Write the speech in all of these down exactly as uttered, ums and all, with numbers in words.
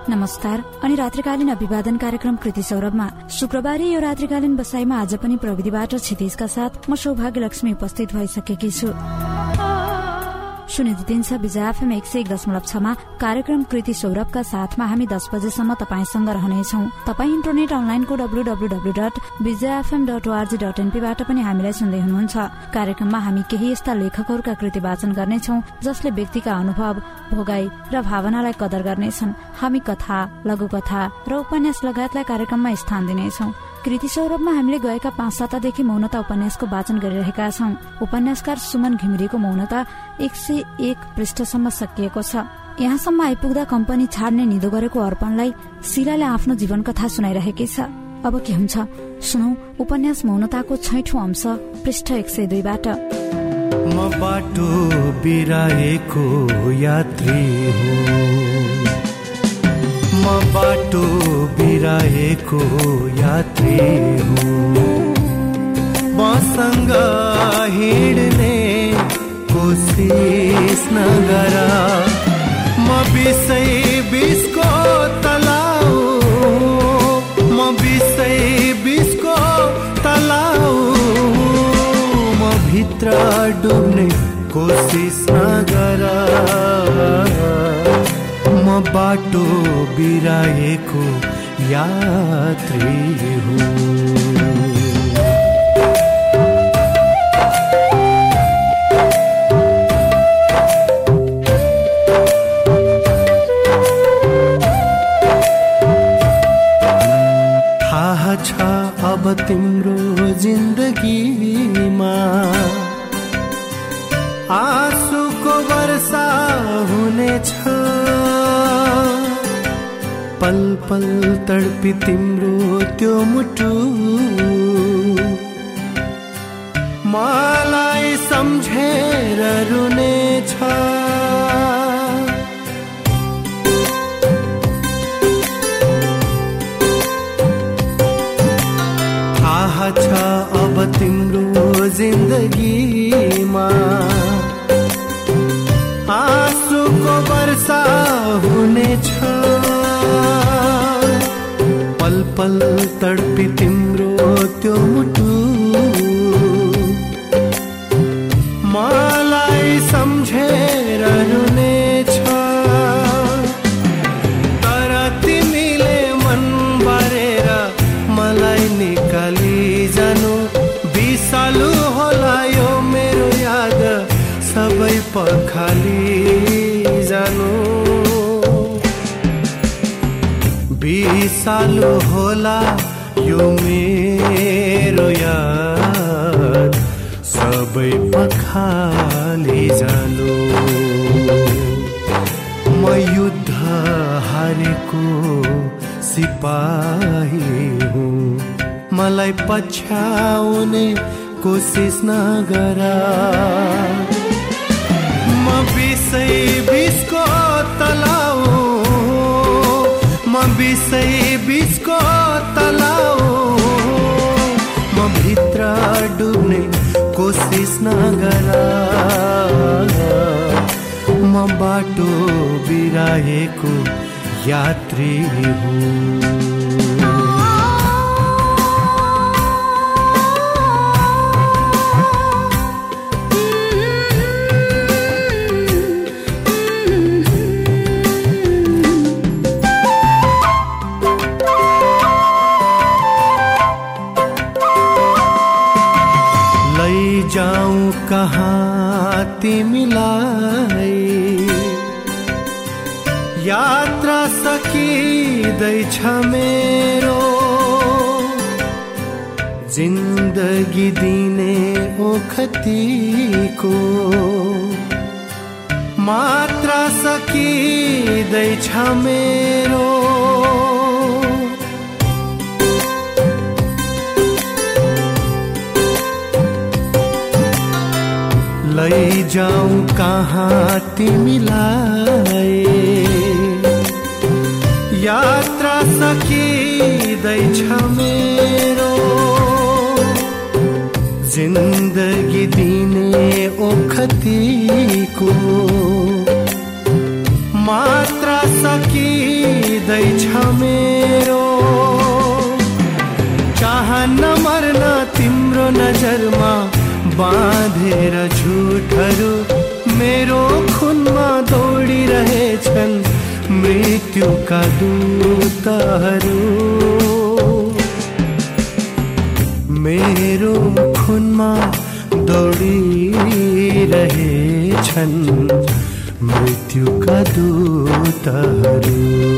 नमस्कार अनि रात्रिकालीन अभिवादन कार्यक्रम कृति सौरभमा शुक्रबारे यो रात्रिकालीन बसाईमा आज पनि प्रविधिबाट क्षितिजका साथ म सौभाग्य लक्ष्मी उपस्थित भइसकेकी छु। सुनिदिन्छ विजय एफएम एक सय एक दशमलव छमा कार्यक्रम कृति सौरभका साथमा हामी दस बजेसम्म तपाईंसँग रहनेछौ। तपाई इन्टरनेट अनलाइनको W W W dot Vijay FM dot org dot एनपीबाट पनि हामीलाई सुन्दै हुनुहुन्छ। कार्यक्रममा हामी केही यस्ता लेखकहरूका कृति वाचन गर्नेछौ जसले व्यक्तिका अनुभव, भोगाई र भावनालाई कदर गर्नेछन्। हामी कथा, लघुकथा र उपन्यास लगायतलाई कार्यक्रममा स्थान दिनेछौ। कृति सौरभमा हामीले गएका पाँच सातादेखि मौनता उपन्यासको वाचन गरिरहेका छौं। उपन्यासकार सुमन घिमिरेको मौनता एक सय एक पृष्ठसम्म सकिएको छ। यहाँसम्म आइपुग्दा कम्पनी छाड्ने निदो गरेको अर्पणलाई शिलाले आफ्नो जीवन कथा सुनाइरहेकी छ। अब के हुन्छ सुनौ उपन्यास मौनताको छैठौं अंश पृष्ठ एक सय दुईबाट। म बाटो बिराएको यात्री हुँ, म बाटो बिराएको यात्री हुँ, मसँग हिँड्ने कोसिस नगरा, म बिसै बिसको तलाउ, म बिसै बिसको तलाउ, म भित्र डुब्ने कोसिस नगरा, म बाटो बिराएको यात्री हुँ। थाहा छ अब तिम्रो जिन्दगीमा आँसुको वर्षा हुनेछ, पल पल तडपी तिम्रो त्यो मुटु मलाई सम्झेर रुनेछ। थाहा छ अब तिम्रो जिन्दगीमा आँसुको वर्षा हुनेछ, पल पल तडपी तिम्रो त्यो मुटु मलाई सम्झेर रुनेछ। तर तिमीले मन बारेर मलाई निकाली जानु, बिसालु होला यो मेरो याद सबै पखाली जानु, बिसालु होला यो मेरो याद सबै पखाली जानु। म युद्ध हारेको सिपाही हुँ, मलाई पछ्याउने कोसिस नगरा, म बिसै बिसको तलाउ, म बिसै बिसको तलाउ, म भित्र डुब्ने कोसिस नगरा, म बाटो बिराएको यात्री हुँ। जाऊं कहाँ तिमीलाई, यात्रा सकिँदैछ मेरो, जिन्दगी दिने ओखतीको मात्रा सकिँदैछ मेरो, लैजाऊं कहाँ तिमीलाई, यात्रा सकिँदैछ मेरो, जिन्दगी दिने ओखतीको मात्रा सकिँदैछ सकिँदैछ मेरो, चाहन्न मर्न तिम्रो नजरमा बाँधेर झुटहरू मेरो खुनमा दौडिरहेछन् मृत्युका दूतहरू, मेरो खुनमा दौडिरहेछन् मृत्युका दूतहरू।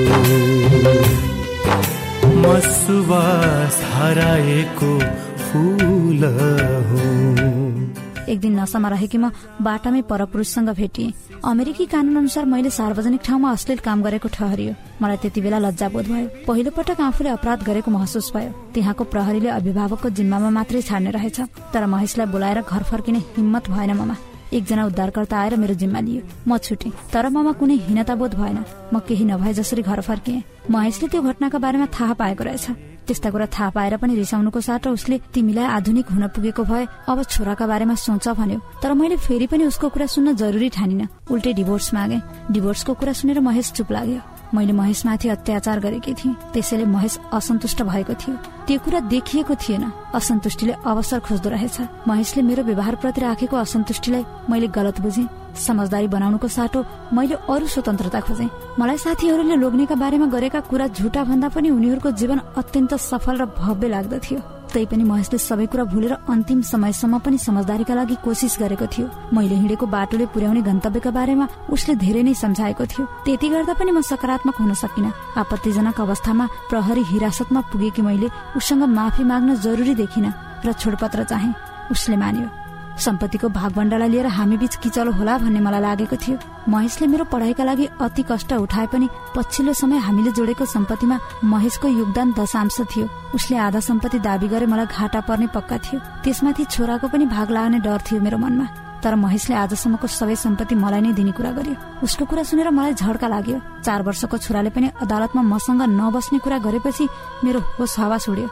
म सुवास हराएको फूल हुँ। एक दिन नसामा रहेकी म बाटामै परपुरुषसँग भेटिएँ। अमेरिकी कानून अनुसार मैले सार्वजनिक ठाउँमा अश्लील काम गरेको ठहरियो। मलाई त्यति बेला लज्जा बोध भयो। पहिलो पटक आफूले अपराध गरेको महसुस भयो। त्यहाँको प्रहरीले अभिभावकको जिम्मामा मात्रै छाड्ने रहेछ, तर महेशलाई बोलाएर घर फर्किने हिम्मत भएन ममा। एकजना उद्धारकर्ता आएर मेरो जिम्मा लियो। म छुटेँ, तर ममा कुनै हीनता बोध भएन। म केही नभए जसरी घर फर्किएँ। महेशले त्यो घटनाका बारेमा थाहा पाएको रहेछ। त्यस्ता कुरा थाहा पाएर पनि रिसाउनुको साटो उसले तिमीलाई आधुनिक हुन पुगेको भए अब छोराका बारेमा सोच भन्यो। तर मैले फेरि पनि उसको कुरा सुन्न जरुरी ठानिन। उल्टै डिभोर्स मागे। डिभोर्सको कुरा सुनेर महेश चुप लाग्यो। मैले महेशमाथि अत्याचार गरेकी थिएँ, त्यसैले महेश असन्तुष्ट भएको थियो। त्यो कुरा देखिएको थिएन। असन्तुष्टिले अवसर खोज्दो रहेछ। महेशले मेरो व्यवहारप्रति राखेको असन्तुष्टिलाई मैले गलत बुझेँ। समझदारी बनाउनुको साटो मैले अरू स्वतन्त्रता खोजेँ। मलाई साथीहरूले लोग्नेका बारेमा गरेका कुरा झुटा भन्दा पनि उनीहरूको जीवन अत्यन्त सफल र भव्य लाग्दथ्यो। तैपनि महेशले सबै कुरा भुलेर अन्तिम समयसम्म पनि समझदारीका लागि कोसिस गरेको थियो। मैले हिँडेको बाटोले पुर्याउने गन्तव्यका बारेमा उसले धेरै नै सम्झाएको थियो। त्यति गर्दा पनि म सकारात्मक हुन सकिन। आपत्तिजनक अवस्थामा प्रहरी हिरासतमा पुगेकी मैले उसँग माफी माग्न जरुरी देखिन र छोडपत्र चाहे। उसले मान्यो। सम्पत्तिको भागबण्डालाई लिएर हामी बीच किचलो होला भन्ने मलाई लागेको थियो। महेशले मेरो पढाइका लागि अति कष्ट उठाए पनि पछिल्लो समय हामीले जोडेको सम्पत्तिमा महेशको योगदान दशांश थियो। उसले आधा सम्पत्ति दाबी गरे मलाई घाटा पर्ने पक्का थियो। त्यसमाथि छोराको पनि भाग लाग्ने डर थियो मेरो मनमा। तर महेशले आजसम्मको सबै सम्पत्ति मलाई नै दिने कुरा गर्यो। उसको कुरा सुनेर मलाई झड्का लाग्यो। चार वर्षको छोराले पनि अदालतमा मसँग नबस्ने कुरा गरेपछि मेरो होस हवास उड्यो।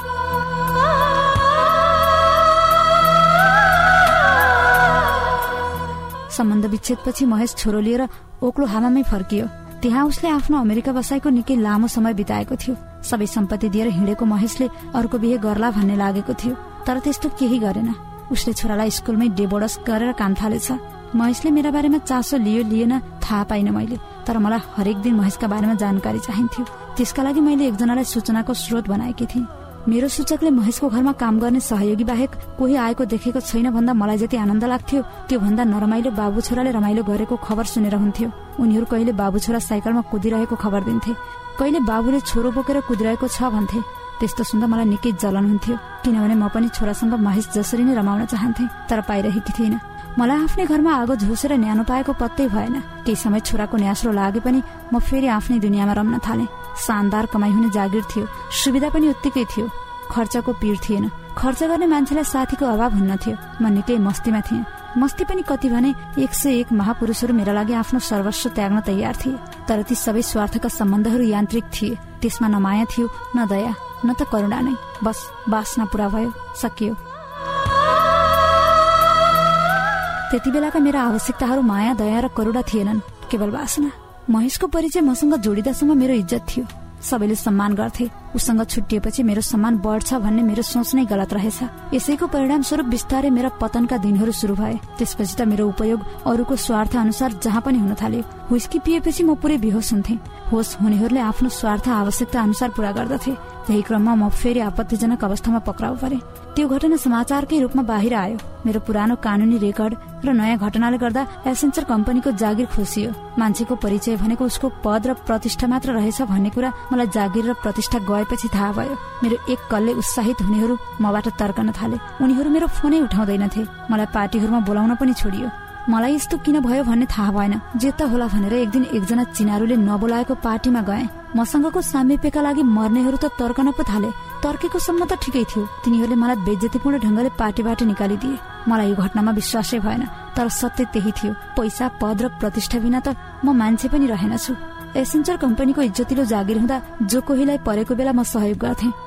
सम्बन्ध विच्छेदपछि महेश छोरो लिएर ओक्लो हामामै फर्कियो। त्यहाँ उसले आफ्नो अमेरिका बसाइको निकै लामो समय बिताएको थियो। सबै सम्पत्ति दिएर हिँडेको महेशले अर्को बिहे गर्ला भन्ने लागेको थियो, तर त्यस्तो केही गरेन। उसले छोरालाई स्कुलमै डेबोडस गरेर काम थालेछ। महेशले मेरा बारेमा चासो लियो लिएन थाहा पाइन मैले, तर मलाई हरेक दिन महेशका बारेमा जानकारी चाहिन्थ्यो। त्यसका लागि मैले एकजनालाई सूचनाको स्रोत बनाएकी थिएँ। मेरो सूचकले महेशको घरमा काम गर्ने सहयोगी बाहेक कोही आएको देखेको छैन भन्दा मलाई जति आनन्द लाग्थ्यो त्यो भन्दा नरमाइलो बाबु छोराले रमाइलो गरेको खबर सुनेर हुन्थ्यो। उनीहरू कहिले बाबु छोरा साइकलमा कुदिरहेको खबर दिन्थे, कहिले बाबुले छोरो बोकेर कुदिरहेको छ भन्थे। त्यस्तो सुन्दा मलाई निकै जलन हुन्थ्यो, किनभने म पनि छोरासँग महेश जसरी नै रमाउन चाहन्थे, तर पाइरहेकी थिइनँ। मलाई आफ्नै घरमा आगो झोसेर न्यानो पाएको पत्तै भएन। केही समय छोराको न्यास्रो लागे पनि म फेरि आफ्नै दुनियाँमा रम्न थालेँ। शानदार कमाइ हुने जागिर थियो, सुविधा पनि उत्तिकै थियो, खर्चको पीड थिएन। खर्च गर्ने मान्छेलाई साथीको अभाव हुन्न थियो। म निकै मस्तीमा थिएँ। मस्ती पनि कति भने एक सय एक महापुरुषहरू मेरा लागि आफ्नो सर्वस्व त्याग्न तयार थिए, तर ती सबै स्वार्थका सम्बन्धहरू यान्त्रिक थिए। त्यसमा न माया थियो, न दया, न त करुणा नै। बस वासना पूरा भयो, सकियो। त्यति बेलाका मेरा आवश्यकताहरू माया, दया र करुणा थिएनन्, केवल वासना। महेशको परिचय मसँग जोडिदासम्म मेरो इज्जत थियो। सबैले सम्मान गर्थे। उसँग छुट्टिएपछि मेरो सम्मान बढ्छ भन्ने मेरो सोच नै गलत रहेछ। यसैको परिणाम स्वरूप बिस्तारै मेरा पतनका दिनहरू सुरु भए। त्यसपछि त मेरो उपयोग अरूको स्वार्थ अनुसार जहाँ पनि हुन थाल्यो। हुस्की पिएपछि म पुरै बेहोस हुन्थे। होस हुनेहरूले आफ्नो स्वार्थ आवश्यकता अनुसार पूरा गर्दथे। यही क्रममा म फेरि आपत्तिजनक अवस्थामा पक्राउ परे। त्यो घटना समाचारकै रूपमा बाहिर आयो। मेरो पुरानो कानूनी रेकर्ड र नयाँ घटनाले गर्दा एसेन्चर कम्पनीको जागिर खोसियो। मान्छेको परिचय भनेको उसको पद र प्रतिष्ठा मात्र रहेछ भन्ने कुरा मलाई जागिर र प्रतिष्ठा गएपछि थाहा भयो। मेरो एक कलले उत्साहित हुनेहरू मबाट तर्कन थाले। उनीहरू मेरो फोनै उठाउँदैनथे। मलाई पार्टीहरूमा बोलाउन पनि छोडियो। मलाई यस्तो किन भयो भन्ने थाहा भएन। जे त होला भनेर एक दिन एकजना चिनारूले नबोलाएको पार्टीमा गए। मसँगको सामिप्यका लागि मर्नेहरू त तर्कन पो थाले। तर्केको सम्म त ठिकै थियो। तिनीहरूले मलाई बेइज्जतीपूर्ण ढंगले पार्टीबाट निकालिदिए। मलाई यो घटनामा विश्वासै भएन, तर सत्य त्यही थियो। पैसा, पद र प्रतिष्ठा बिना त म मान्छे पनि रहेनछु। एसेन्चर कम्पनीको इज्जतिलो जागिर हुँदा जो कोहीलाई परेको बेला म सहयोग गर्थे।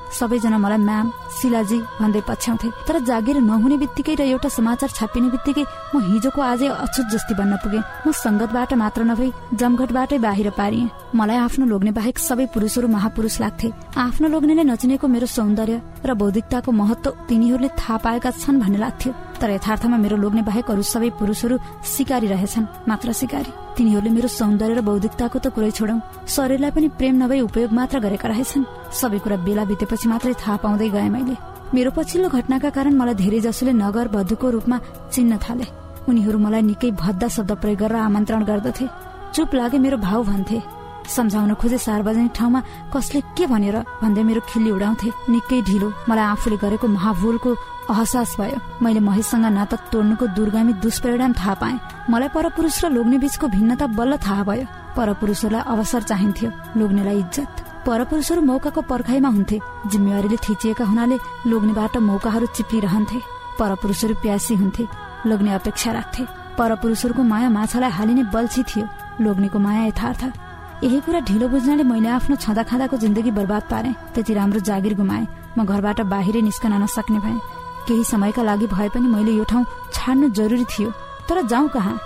सबैजना मलाई म्याम, शिलाजी भन्दै पछ्याउँथे। तर जागिर नहुने बित्तिकै र एउटा समाचार छापिने बित्तिकै म हिजोको आजै अछुत जस्ती बन्न पुगे। म संगतबाट मात्र नभई जमघटबाटै बाहिर पारिएँ। मलाई आफ्नो लोग्ने बाहेक सबै पुरुषहरू महापुरुष लाग्थे। आफ्नो लोग्नेले नचिनेको मेरो सौन्दर्य र बौद्धिकताको महत्व तिनीहरूले थाहा पाएका छन् भन्ने लाग्थ्यो। तर यथार्थमा मेरो लोग्ने बाहेक अरू सबै पुरुषहरू सिकारी रहेछन्, मात्र सिकारी। तिनीहरूले मेरो सौन्दर्य र बौद्धिकताको त कुरै छोडौं, शरीरलाई पनि प्रेम नभई उपयोग मात्र गरेका रहेछन्। सबै कुरा बेला बितेपछि मात्रै थाहा पाउँदै गए मैले। मेरो पछिल्लो घटनाका कारण मलाई धेरै जसोले नगर वधुको रूपमा चिन्न थाले। उनीहरू मलाई निकै भद्दा शब्द प्रयोग गरेर आमन्त्रण गर्दथे। चुप लागे मेरो भाउ भन्थे। सम्झाउन खोजे सार्वजनिक ठाउँमा कसले के भनेर भन्दै मेरो खिल्ली उडाउँथे। निकै ढिलो मलाई आफूले गरेको महाभूलको अहसास भयो। मैले महेशसँग नाता तोड्नुको दूरगामी दुष्परिणाम थाहा पाएँ। मलाई परपुरुष र लोग्ने बीचको भिन्नता बल्ल थाहा भयो। परपुरुषहरूलाई अवसर चाहिन्थ्यो, लोग्नेलाई इज्जत। परपुरुषहरू मौकाको पर्खाइमा हुन्थे। जिम्मेवारीले थिचिएका हुनाले लोग्नेबाट मौकाहरू चिप्लिरहन्थे। परपुरुषहरू प्यासी हुन्थे, लोग्ने अपेक्षा राख्थे। परपुरुषहरूको माया माछालाई हालिने बल्छी थियो, लोग्नेको माया यथार्थ। यही कुरा ढिलो बुझ्नाले मैले आफ्नो छँदा खाँदाको जिन्दगी बर्बाद पारेँ। त्यति राम्रो जागिर गुमाएँ। म घरबाट बाहिरै निस्कन नसक्ने भएँ। केही समयका लागि भए पनि मैले यो ठाउँ छाड्नु जरुरी थियो। तर जाउँ कहाँ?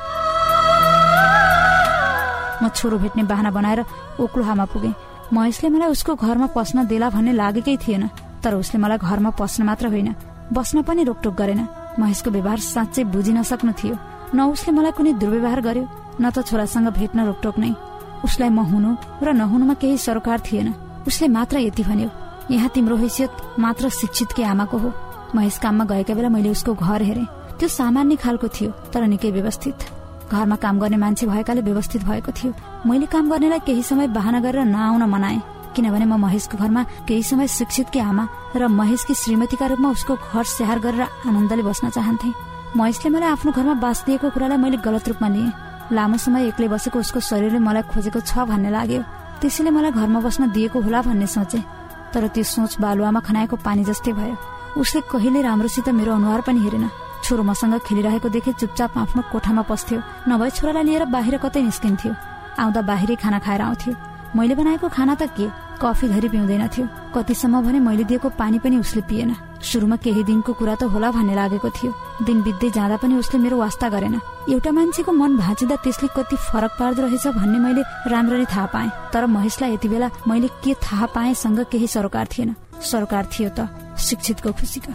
म छोरो भेट्ने बहाना बनाएर ओक्लोहामा पुगेँ। महेशले मलाई उसको घरमा पस्न देला भन्ने लागेकै थिएन। तर उसले मलाई घरमा पस्न मात्र होइन, बस्न पनि रोकटोक गरेन। महेशको व्यवहार साँच्चै बुझिन सक्नु थियो। न उसले मलाई कुनै दुर्व्यवहार गर्यो, न त छोरासँग भेट्न रोकटोक नै। उसलाई म हुनु र नहुनुमा केही सरोकार थिएन। उसले मात्र यति भन्यो, यहाँ तिम्रो हैसियत मात्र शिक्षितकै आमाको हो। महेश काममा गएका बेला मैले उसको घर हेरेँ। त्यो सामान्य खालको थियो, तर निकै व्यवस्थित। घरमा काम गर्ने मान्छे भएकाले व्यवस्थित भएको थियो। मैले काम गर्नेलाई केही समय बहाना गरेर नआउन मनाएँ, किनभने म महेशको घरमा केही समय शिक्षितकै आमा र महेशकी श्रीमतीका रूपमा उसको घर स्याहार गरेर आनन्दले बस्न चाहन्थे। महेशले मलाई आफ्नो घरमा बास दिएको कुरालाई मैले गलत रूपमा लिएँ। लामो समय एक्लै बसेको उसको शरीरले मलाई खोजेको छ भन्ने लाग्यो। त्यसैले मलाई घरमा बस्न दिएको होला भन्ने सोचे। तर त्यो सोच बालुवामा खनाएको पानी जस्तै भयो। उसले कहिले राम्रोसित मेरो अनुहार पनि हेरेन। छोरो मसँग खेलिरहेको देखे चुपचाप आफ्नो कोठामा पस्थ्यो, नभए छोरालाई लिएर बाहिर कतै निस्किन्थ्यो। आउँदा बाहिरै खाना खाएर आउँथ्यो। मैले बनाएको खाना त के, कफी धरी पिउँदैन थियो। कतिसम्म भने मैले दिएको पानी पनि उसले पिएन। सुरुमा केही दिनको कुरा त होला भन्ने लागेको थियो। दिन बित्दै जाँदा पनि उसले मेरो वास्ता गरेन। एउटा मान्छेको मन भाँचिँदा त्यसले कति फरक पार्दो रहेछ भन्ने मैले राम्ररी थाहा पाएँ। तर महेशलाई यति बेला मैले के थाहा पाएसँग केही सरोकार थिएन। सरोकार थियो त शिक्षितको खुसीका।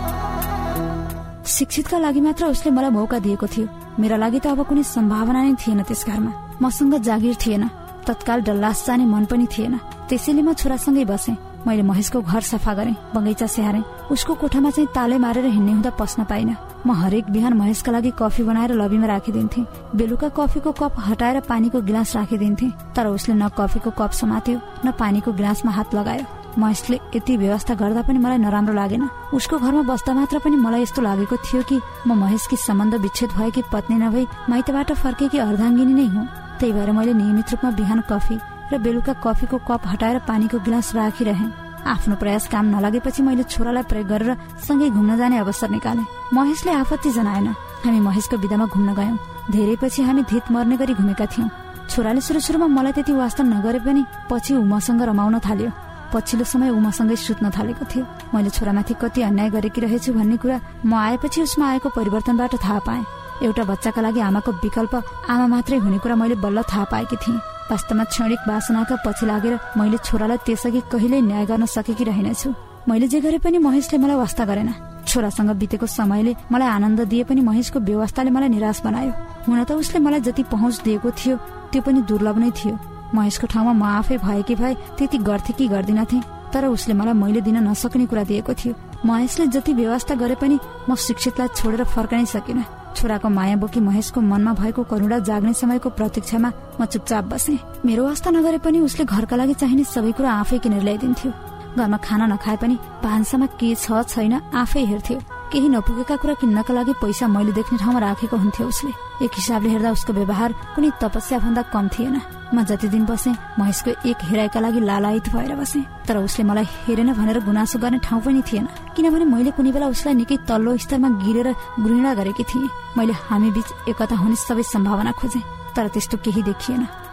शिक्षितका लागि मात्र उसले मलाई मौका दिएको थियो। मेरा लागि त अब कुनै सम्भावना नै थिएन त्यस घरमा। मसँग जागिर थिएन, तत्काल डल्लास जाने मन पनि थिएन। त्यसैले म छोरासँगै बसेँ। मैले महेशको घर सफा गरेँ, बगैँचा स्याहारेँ। उसको कोठामा चाहिँ ताले मारेर हिँड्ने हुँदा पस्न पाइनँ। म हरेक बिहान महेशका लागि कफी बनाएर लबीमा राखिदिन्थेँ। बेलुका कफीको कप हटाएर पानीको गिलास राखिदिन्थेँ। तर उसले न कफीको कप समात्यो, न पानीको गिलासमा हात लगायो। महेशले यति व्यवस्था गर्दा पनि मलाई नराम्रो लागेन। उसको घरमा बस्दा मात्र पनि मलाई यस्तो लागेको थियो कि म महेशकी सम्बन्ध विच्छेद भएकी पत्नी नभई माइतबाट फर्केकी अर्धाङ्गिनी नै हुँ। त्यही भएर मैले नियमित रूपमा बिहान कफी र बेलुका कफीको कप हटाएर पानीको गिलास राखिरहेँ। आफ्नो प्रयास काम नलागेपछि मैले छोरालाई प्रयोग गरेर सँगै घुम्न जाने अवसर निकालेँ। महेशले आपत्ति जनाएन। हामी महेशको बिदामा घुम्न गयौं। धेरै पछि हामी धित मर्ने गरी घुमेका थियौं। छोराले सुरु सुरुमा मलाई त्यति वास्ता नगरे पनि पछि उमासँग रमाउन थाल्यो। पछिल्लो समय उमासँगै सुत्न थालेको थियो। मैले छोरामाथि कति अन्याय गरेकी रहेछु भन्ने कुरा म आएपछि उसमा आएको परिवर्तनबाट थाहा पाएँ। एउटा बच्चाका लागि आमाको विकल्प आमा मात्रै हुने कुरा मैले बल्ल थाहा पाएकी थिएँ। वास्तवमा क्षणिक वासनाका पछि लागेर मैले छोरालाई त्यसअघि कहिल्यै न्याय गर्न सकेकी रहेनछु। मैले जे गरे पनि महेशले मलाई वास्ता गरेन। छोरासँग बितेको समयले मलाई आनन्द दिए पनि महेशको व्यवस्थाले मलाई निराश बनायो। हुन त उसले मलाई जति पहुँच दिएको थियो त्यो पनि दुर्लभ नै थियो। महेशको ठाउँमा म आफै भएकी भए त्यति गर्थे कि गर्दिनथे, तर उसले मलाई मैले दिन नसक्ने कुरा दिएको थियो। महेशले जति व्यवस्था गरे पनि म शिक्षितलाई छोडेर फर्कनै सकिन। छोराको माया बोकी महेशको मनमा भएको करुणा जाग्ने समयको प्रतीक्षामा म चुपचाप बसेँ। मेरो वास्ता नगरे पनि उसले घरका लागि चाहिने सबै कुरा आफै किनेर ल्याइदिन्थ्यो। घरमा खाना नखाए पनि भान्सामा के छ छैन आफै हेर्थ्यो। केही नपुगेका कुरा किन्नका लागि पैसा मैले देख्ने ठाउँमा राखेको हुन्थ्यो उसले। एक हिसाबले हेर्दा उसको व्यवहार कुनै तपस्या भन्दा कम थिएन। म जति दिन बसेँ महेशको एक हेराइका लागि लालायित भएर बसेँ। तर उसले मलाई हेरेन भनेर गुनासो गर्ने ठाउँ पनि थिएन, किनभने मैले कुनै बेला उसलाई निकै तल्लो स्तरमा गिरेर घृणा गरेकी थिएँ। मैले हामी बीच एकता हुने सबै सम्भावना खोजेँ, तर त्यस्तो केही देखिएन।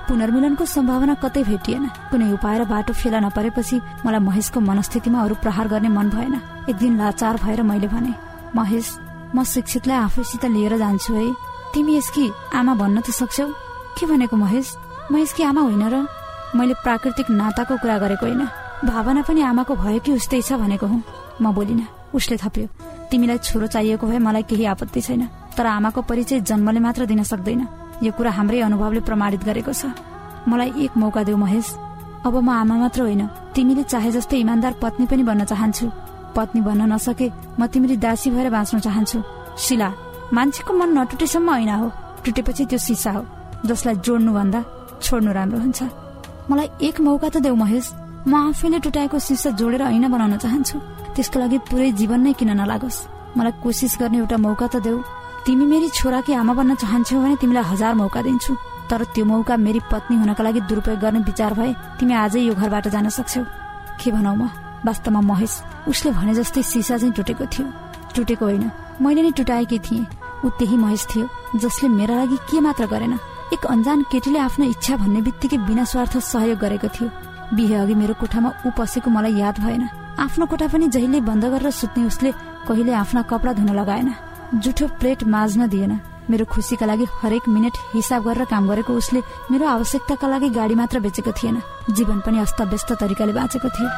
पुनर्मिलनको सम्भावना कतै भेटिएन। कुनै उपाय र बाटो फेला नपरेपछि मलाई महेशको मनस्थितिमा अरू प्रहार गर्ने मन भएन। एक दिन लाचार भएर मैले भने, महेश, म शिक्षितलाई आफैसित लिएर जान्छु है, तिमी यसकी आमा भन्न त सक्छौ? के भनेको महेश? म यसकी आमा होइन र? मैले प्राकृतिक नाताको कुरा गरेको होइन, भावना पनि आमाको भयो कि उस्तै छ भनेको हुँ। म बोलिन। उसले थप्यो, तिमीलाई छोरो चाहिएको भए मलाई केही आपत्ति छैन, तर आमाको परिचय जन्मले मात्र दिन सक्दैन। यो कुरा हाम्रै अनुभवले प्रमाणित गरेको छ। मलाई एक मौका देऊ महेश। अब म आमा मात्र होइन, तिमीले चाहे जस्तै इमान्दार पत्नी पनि बन्न चाहन्छु। पत्नी बन्न नसके म तिमीले दासी भएर बाँच्न चाहन्छु। शिला, मान्छेको मन नटुटेसम्म ऐना हो, टुटेपछि त्यो सिसा हो, जसलाई जोड्नु भन्दा छोड्नु राम्रो हुन्छ। मलाई एक मौका त देऊ महेश। म आफैले टुटाएको सिसा जोडेर ऐना बनाउन चाहन्छु। त्यसको लागि पुरै जीवन नै किन नलागोस्। मलाई कोसिस गर्ने एउटा मौका त देऊ। तिमी मेरी छोराकी आमा बन्न चाहन्छौ भने तिमीलाई हजार मौका दिन्छु, तर त्यो मौका मेरी पत्नी हुनका लागि दुरुपयोग गर्ने विचार भए तिमी आजै यो घरबाट जान सक्छौ। के भनौ म? वास्तवमा महेश उसले भने जस्तै सिसा चाहिँ टुटेको थियो। टुटेको होइन, मैले नै टुटाएकी थिएँ। ऊ त्यही महेश थियो जसले मेरा लागि के मात्र गरेन, एक अन्जान केटीले आफ्नो इच्छा भन्ने बित्तिकै बिना स्वार्थ सहयोग गरेको थियो। बिहे अघि मेरो कोठामा ऊ पसेको मलाई याद भएन। आफ्नो कोठा पनि जहिले बन्द गरेर सुत्ने उसले कहिले आफ्ना कपडा धुन लगाएन, जुठो प्लेट माझ्न दिएन। मेरो खुसीका लागि हरेक मिनट हिसाब गरेर काम गरेको उसले मेरो आवश्यकताका लागि गाडी मात्र बेचेको थिएन, जीवन पनि अस्तव्यस्त तरिकाले बाँचेको थियो।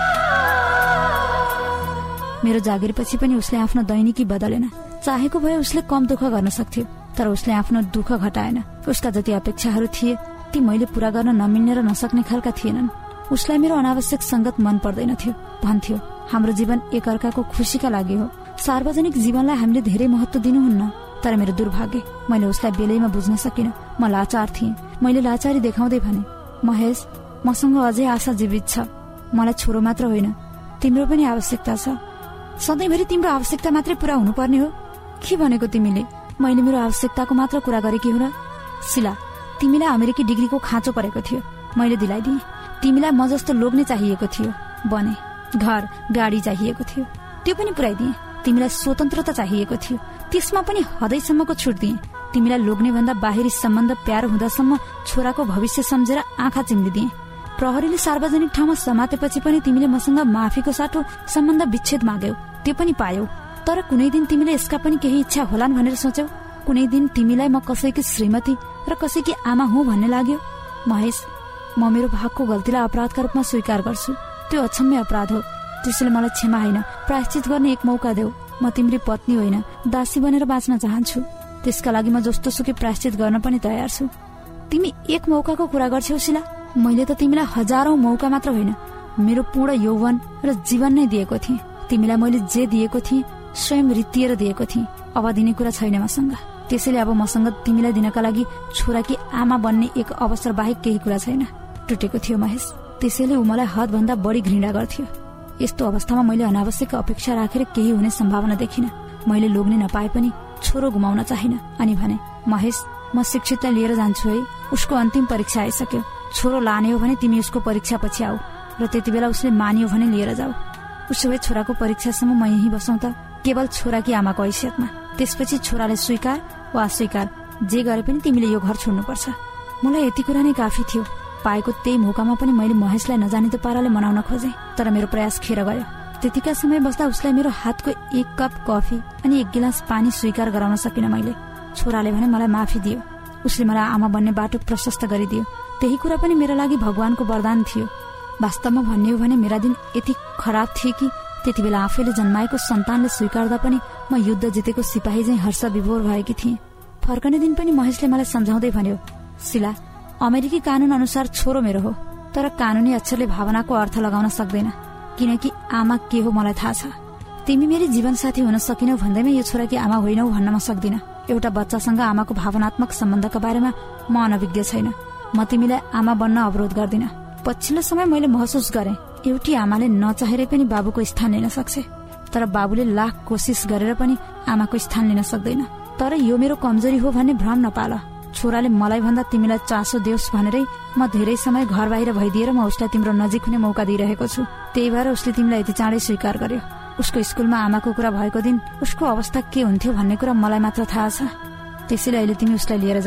मेरो जागिरपछि पनि उसले आफ्नो दैनिकी बदलेन। चाहेको भए उसले कम दुःख गर्न सक्थ्यो, तर उसले आफ्नो दुःख घटाएन। उसका जति अपेक्षाहरू थिए ती मैले पूरा गर्न नमिल्ने र नसक्ने खालका थिएनन्। उसलाई मेरो अनावश्यक संगत मन पर्दैन थियो। भन्थ्यो, हाम्रो जीवन एकअर्काको खुसीका लागि हो, सार्वजनिक जीवनलाई हामीले धेरै महत्व दिनुहुन्न। तर मेरो दुर्भाग्य, मैले उसलाई बेलैमा बुझ्न सकिनँ। म लाचार थिएँ। मैले लाचारी देखाउँदै भने, महेश, मसँग अझै आशा जीवित छ। मलाई छोरो मात्र होइन, तिम्रो पनि आवश्यकता छ। सधैँभरि तिम्रो आवश्यकता मात्रै पूरा हुनुपर्ने हो? के भनेको तिमीले? मैले मेरो आवश्यकताको मात्र कुरा गरेकी हो र? शिला, तिमीलाई अमेरिकी डिग्रीको खाँचो परेको थियो, मैले दिलाइदिएँ। तिमीलाई म जस्तो लोग्ने चाहिएको थियो, बने। घर गाडी चाहिएको थियो, त्यो पनि पुर्याइदिएँ। तिमीलाई स्वतन्त्रता चाहिएको थियो, त्यसमा पनि हदैसम्मको छुट दिएँ। तिमीलाई लोग्ने भन्दा बाहिरी सम्बन्ध प्यारो हुँदासम्म छोराको भविष्य सम्झेर आँखा चिम्लिदिएँ। प्रहरीले सार्वजनिक ठाउँमा समातेपछि पनि तिमीले मसँग माफीको साटो सम्बन्ध विच्छेद माग्यौ, त्यो पनि पायौ। तर कुनै दिन तिमीले यसका पनि केही इच्छा होलान् भनेर सोच्यौ? कुनै दिन तिमीलाई म कसैकी श्रीमती र कसैकी आमा हुँ भन्ने लाग्यो? महेश, म मेरो भागको गल्तीलाई अपराधका रूपमा स्वीकार गर्छु। त्यो अक्षम्य अपराध हो। त्यसैले मलाई क्षमा होइन, प्रायश्चित गर्ने एक मौका देऊ। म तिम्री पत्नी होइन, दासी बनेर बाँच्न चाहन्छु। त्यसका लागि म जस्तो सुकै प्रायश्चित गर्न पनि तयार छु। तिमी एक मौकाको कुरा गर्छौ शिला? मैले त तिमीलाई हजारौं मौका मात्र होइन, मेरो पूर्ण यौवन र जीवन नै दिएको थिएँ। तिमीलाई मैले जे दिएको थिएँ स्वयं रित्तिएर दिएको थिएँ। अब दिने कुरा छैन मसँग। त्यसैले अब मसँग तिमीलाई दिनका लागि छोराकी आमा बन्ने एक अवसर बाहेक केही कुरा छैन। टुटेको थियो महेश, त्यसैले ऊ मलाई हदभन्दा बढी घृणा गर्थ्यो। यस्तो अवस्थामा मैले अनावश्यक अपेक्षा राखेर केही हुने सम्भावना देखिन। मैले लोग्ने नपाए पनि छोरो गुमाउन चाहिन। अनि भने, महेश, म शिक्षितलाई लिएर जान्छु है। उसको अन्तिम परीक्षा आइसक्यो। छोरो लाने हो भने तिमी उसको परीक्षा पछि आऊ र त्यति बेला उसले मानियो भने लिएर जाऊ। उसो भए छोराको परीक्षासम्म म यहीँ बसौँ त, केवल छोराकी आमाको हैसियतमा। त्यसपछि छोराले स्वीकार वा अस्वीकार जे गरे पनि तिमीले यो घर छोड्नुपर्छ। मलाई यति कुरा नै काफी थियो। पाएको त्यही मौकामा पनि मैले महेशलाई नजानिदो पाराले मनाउन खोजेँ, तर मेरो प्रयास खेर गयो। त्यतिका समय बस्दा उसलाई मेरो हातको एक कप कफी अनि एक गिलास पानी स्वीकार गराउन सकिन मैले। छोराले भने मलाई माफी दियो। उसले मलाई आमा बन्ने बाटो प्रशस्त गरिदियो। त्यही कुरा पनि मेरो लागि भगवानको वरदान थियो। वास्तवमा भन्ने हो भने मेरा दिन यति खराब थिए कि त्यति बेला आफैले जन्माएको सन्तानले स्वीकार्दा पनि म युद्ध जितेको सिपाही चाहिँ हर्ष विभोर भएकी थिएँ। फर्कने दिन पनि महेशले मलाई सम्झाउँदै भन्यो, शिला, अमेरिकी कानून अनुसार छोरो मेरो हो, तर कानूनी अक्षरले भावनाको अर्थ लगाउन सक्दैन, किनकि आमा के हो मलाई थाहा छ। तिमी मेरी जीवनसाथी हुन सकिनौ भन्दैमा यो छोराकी आमा होइनौ भन्न म सक्दिन। एउटा बच्चासँग आमाको भावनात्मक सम्बन्धका बारेमा म अनभिज्ञ छैन। म तिमीलाई आमा बन्न अवरोध गर्दिन। पछिल्लो समय मैले महसुस गरेँ, एउटी आमाले नचाहेरै पनि बाबुको स्थान लिन सक्छ, तर बाबुले लाख कोसिस गरेर पनि आमाको स्थान लिन सक्दैन। तर यो मेरो कमजोरी हो भन्ने भ्रम नपाल। छोराले मलाई भन्दा तिमीलाई चासो देओस् भनेरै म धेरै समय घर बाहिर भइदिएर म उसलाई तिम्रो नजिक हुने मौका दिइरहेको छु। त्यही भएर उसले तिमीलाई यति चाँडै स्वीकार गर्यो। उसको स्कुलमा आमाको कुरा भएको दिन उसको अवस्था के हुन्थ्यो भन्ने कुरा मलाई मात्र थाहा छ। त्यसैले अहिले तिमी उसलाई लिएर जाऊ।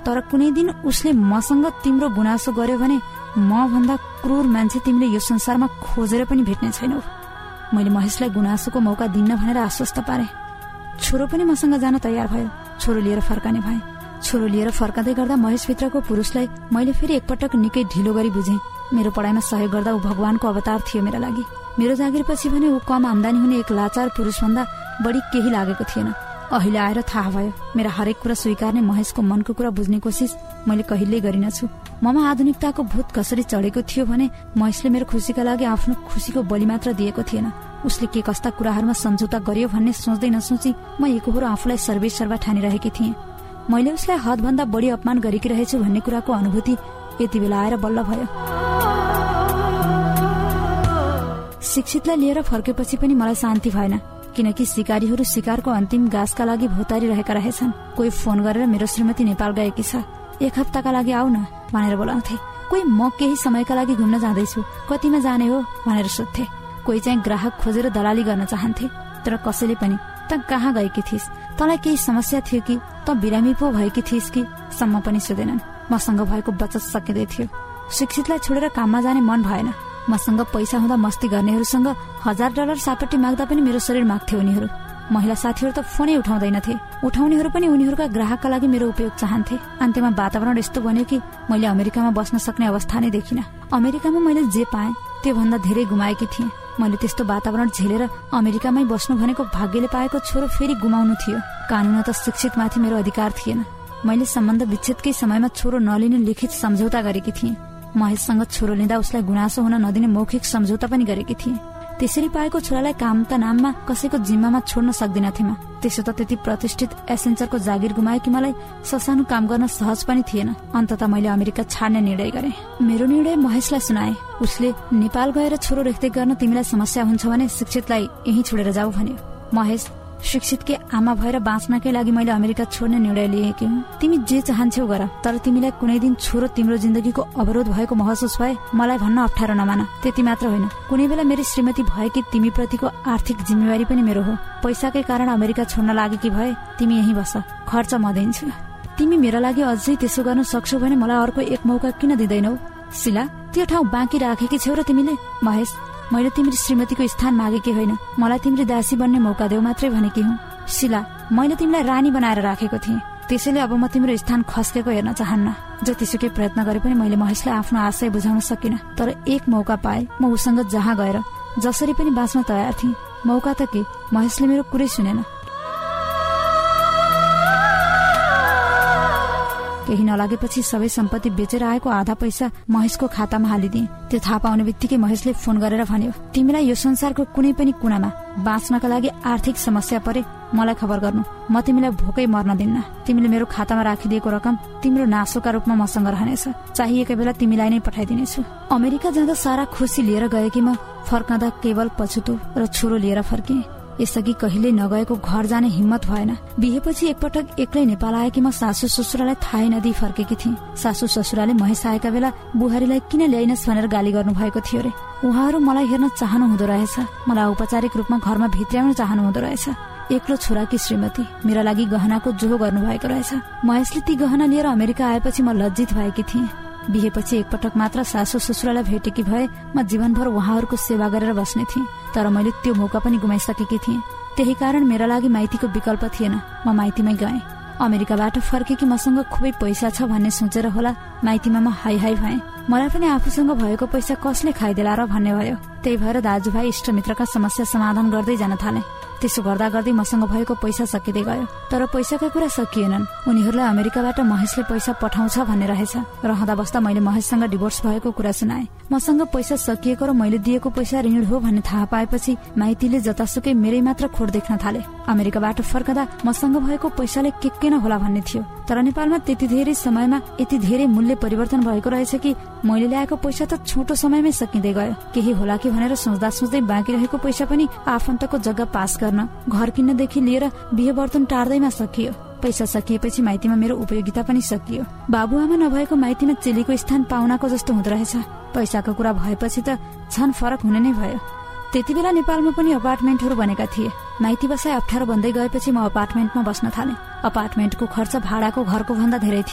तर कुनै दिन उसले मसँग तिम्रो गुनासो गर्यो भने म भन्दा क्रूर मान्छे तिमीले यो संसारमा खोजेर पनि भेट्ने छैनौ। मैले महेशलाई गुनासोको मौका दिन्न भनेर आश्वस्त पारे। छोरो पनि मसँग जान तयार भयो। छोरो लिएर फर्काने भए। छोरो लिएर फर्काँदै गर्दा महेशभित्रको पुरुषलाई मैले फेरि एकपटक निकै ढिलो गरी बुझेँ। मेरो पढाइमा सहयोग गर्दा ऊ भगवानको अवतार थियो मेरा लागि। मेरो जागिरपछि भने ऊ कम आम्दानी हुने एक लाचार पुरुषभन्दा बढी केही लागेको थिएन। अहिले आएर थाहा भयो मेरा हरेक कुरा स्वीकार्ने महेशको मनको कुरा बुझ्ने कोसिस मैले कहिल्यै गरिनछु। ममा आधुनिकताको भूत कसरी चढेको थियो भने महेशले मेरो खुसीका लागि आफ्नो खुसीको बलि मात्र दिएको थिएन। उसले के कस्ता कुराहरूमा सम्झौता गर्यो भन्ने सोच्दै नसोची म एकहोरो आफूलाई सर्वेसर्वा ठानिरहेकी थिएँ। मैले उसलाई हदभन्दा बढी अपमान गरेकी रहेछु भन्ने कुराको अनुभूति यति बेला आएर बल्ल भयो। शिक्षितलाई लिएर फर्केपछि पनि मलाई शान्ति भएन, किनकि शिकारीहरू शिकारको अन्तिम घाँसका लागि भोतारी रहेका रहेछन्। कोही फोन गरेर मेरो श्रीमती नेपाल गएकी छ, एक हप्ताका लागि आऊ न भनेर बोलाउँथे। कोही म केही समयका लागि घुम्न जाँदैछु, कतिमा जाने हो भनेर सोध्थे। कोही चाहिँ ग्राहक खोजेर दलाली गर्न चाहन्थे। तर कसैले पनि त कहाँ गएकी थिइस्, तँलाई केही समस्या थियो कि, त बिरामी पो भएकी थिइस् कि सम्म पनि सोधेनन्। मसँग भएको बचत सकिँदै थियो। शिक्षितलाई छोडेर काममा जाने मन भएन। मसँग पैसा हुँदा मस्ती गर्नेहरूसँग हजार डलर सापट्टि माग्दा पनि मेरो शरीर माग्थे उनीहरू। महिला साथीहरू त फोनै उठाउँदैनथे। उठाउनेहरू पनि उनीहरूका ग्राहकका लागि मेरो उपयोग चाहन्थे। अन्त्यमा वातावरण यस्तो बन्यो कि मैले अमेरिकामा बस्न सक्ने अवस्था नै देखिन। अमेरिकामा मैले जे पाएँ त्योभन्दा धेरै गुमाएकी थिएँ। मैले त्यस्तो वातावरण झेलेर अमेरिकामै बस्नु भनेको भाग्यले पाएको छोरो फेरि गुमाउनु थियो। कानून त शिक्षितमाथि मेरो अधिकार थिएन। मैले सम्बन्ध विच्छेदकै समयमा छोरो नलिने लिखित सम्झौता गरेकी थिएँ। महेशसँग छोरो लिँदा उसलाई गुनासो हुन नदिने मौखिक सम्झौता पनि गरेकी थिएँ। त्यसरी पाएको छोरालाई कामका नाममा कसैको जिम्मामा छोड्न सक्दिनथे म। त्यसो त त्यति प्रतिष्ठित एसेन्चरको जागिर गुमाए कि मलाई ससानो काम गर्न सहज पनि थिएन। अन्ततः मैले अमेरिका छाड्ने निर्णय गरेँ। मेरो निर्णय महेशलाई सुनाए। उसले नेपाल गएर छोरो रेखदेख गर्न तिमीलाई समस्या हुन्छ भने शिक्षितलाई यही छोडेर जाऊ भन्यो। महेश, शिक्षितकै आमा भएर बाँच्नकै लागि मैले अमेरिका छोड्ने निर्णय लिएकी हुँ। तिमी जे चाहन्छौ गर, तर तिमीलाई कुनै दिन छोरो तिम्रो जिन्दगीको अवरोध भएको महसुस भए मलाई भन्न अप्ठ्यारो नमान। त्यति मात्र होइन, कुनै बेला मेरी श्रीमती भएकी तिमी प्रतिको आर्थिक जिम्मेवारी पनि मेरो हो। पैसाकै कारण अमेरिका छोड्न लागेकी भए तिमी यही बस, खर्च म दिन्छु। तिमी मेरा लागि अझै त्यसो गर्न सक्छौ भने मलाई अर्को एक मौका किन दिँदैनौ? शिला, त्यो ठाउँ बाँकी राखेकी छौ र तिमीले? महेश, मैले तिम्रो श्रीमतीको स्थान मागेकी होइन, मलाई तिम्रो दासी बन्ने मौका देऊ मात्रै भनेकी हुँ। शिला, मैले तिमीलाई रानी बनाएर राखेको थिएँ, त्यसैले अब म तिम्रो स्थान खस्केको हेर्न चाहन्न। जतिसुकै प्रयत्न गरे पनि मैले महेशलाई आफ्नो आशय बुझाउन सकिनँ। तर एक मौका पाए म उसँग जहाँ गएर जसरी पनि बाँच्न तयार थिएँ। मौका त के, महेशले मेरो कुरै सुनेन। केही नलागेपछि सबै सम्पत्ति बेचेर आएको आधा पैसा महेशको खातामा हालिदिए। त्यो थाहा पाउने बित्तिकै महेशले फोन गरेर भन्यो, तिमीलाई यो संसारको कुनै पनि कुनामा बाँच्नका लागि आर्थिक समस्या परे मलाई खबर गर्नु, म तिमीलाई भोकै मर्न दिन्न। तिमीले मेरो खातामा राखिदिएको रकम तिम्रो नासोका रूपमा मसँग रहनेछ। चाहिएकै बेला तिमीलाई नै पठाइदिनेछु। अमेरिका जाँदा सारा खुसी लिएर गएकी म फर्कँदा केवल पछुतो र छोरो लिएर फर्किएँ। यसअघि कहिल्यै नगएको घर जाने हिम्मत भएन। बिहेपछि एकपटक एक्लै नेपाल आएकी म सासू ससुरालाई थाहै नदिई फर्केकी थिएँ। सासू ससुराले महेश आएका बेला बुहारीलाई किन ल्याइनस् भनेर गाली गर्नु भएको थियो रे। उहाँहरू मलाई हेर्न चाहनु हुँदो रहेछ, मलाई औपचारिक रूपमा घरमा भित्र्याउन चाहनु हुँदो रहेछ। एक्लो छोराकी श्रीमती मेरा लागि गहनाको जोहो गर्नु भएको रहेछ। महेशले ती गहना लिएर अमेरिका आएपछि म लज्जित भएकी थिएँ। बिहेपछि एकपटक मात्र सासू ससुरालाई भेटेकी भए म जीवनभर उहाँहरूको सेवा गरेर बस्ने थिएँ। तर मैले त्यो मौका पनि गुमाइसकेकी थिएँ। त्यही कारण मेरा लागि माइतीको विकल्प थिएन। म माइतीमै गएँ। अमेरिकाबाट फर्केकी मसँग खुबै पैसा छ भन्ने सोचेर होला माइतीमा म हाई हाई भएँ। मलाई पनि आफूसँग भएको पैसा कसले खाइदेला र भन्ने भयो। त्यही भएर दाजुभाइ इष्टमित्रका समस्या समाधान गर्दै जान थाले। त्यसो गर्दा गर्दै मसँग भएको पैसा सकिँदै गयो। तर पैसाका कुरा सकिएनन्। उनीहरूलाई अमेरिकाबाट महेशले पैसा पठाउँछ भन्ने रहेछ। रहँदा बस्दा मैले महेशसँग डिभोर्स भएको कुरा सुनाए। मसँग पैसा सकिएको र मैले दिएको पैसा ऋण हो भन्ने थाहा पाएपछि माइतीले जतासुकै मेरै मात्र खोट देख्न थाले। अमेरिकाबाट फर्कदा मसँग भएको पैसाले के के नहोला भन्ने थियो। तर नेपालमा त्यति धेरै समयमा यति धेरै मूल्य परिवर्तन भएको रहेछ कि मैले ल्याएको पैसा त छोटो समयमै सकिँदै गयो। केही होला कि भनेर सोच्दा सोच्दै बाँकी रहेको पैसा पनि आफन्तको जग्गा पास गर्न, घर किन्नदेखि लिएर बिहे बर्तन टार्दैमा सकियो। पैसा सकिएपछि माइतीमा मेरो उपयोगिता पनि सकियो। बाबुआमा नभएको माइतीमा चेलीको स्थान पाहुनाको जस्तो हुँदो रहेछ। पैसाको कुरा भएपछि त झन फरक हुने नै भयो। त्यति बेला नेपालमा पनि अपार्टमेन्टहरू बनेका थिए। माइती बसाइ अप्ठ्यारो बन्दै गएपछि म अपार्टमेन्टमा बस्न थालेँ। अपार्टमेन्टको खर्च भाडाको घरको भन्दा धेरै थियो।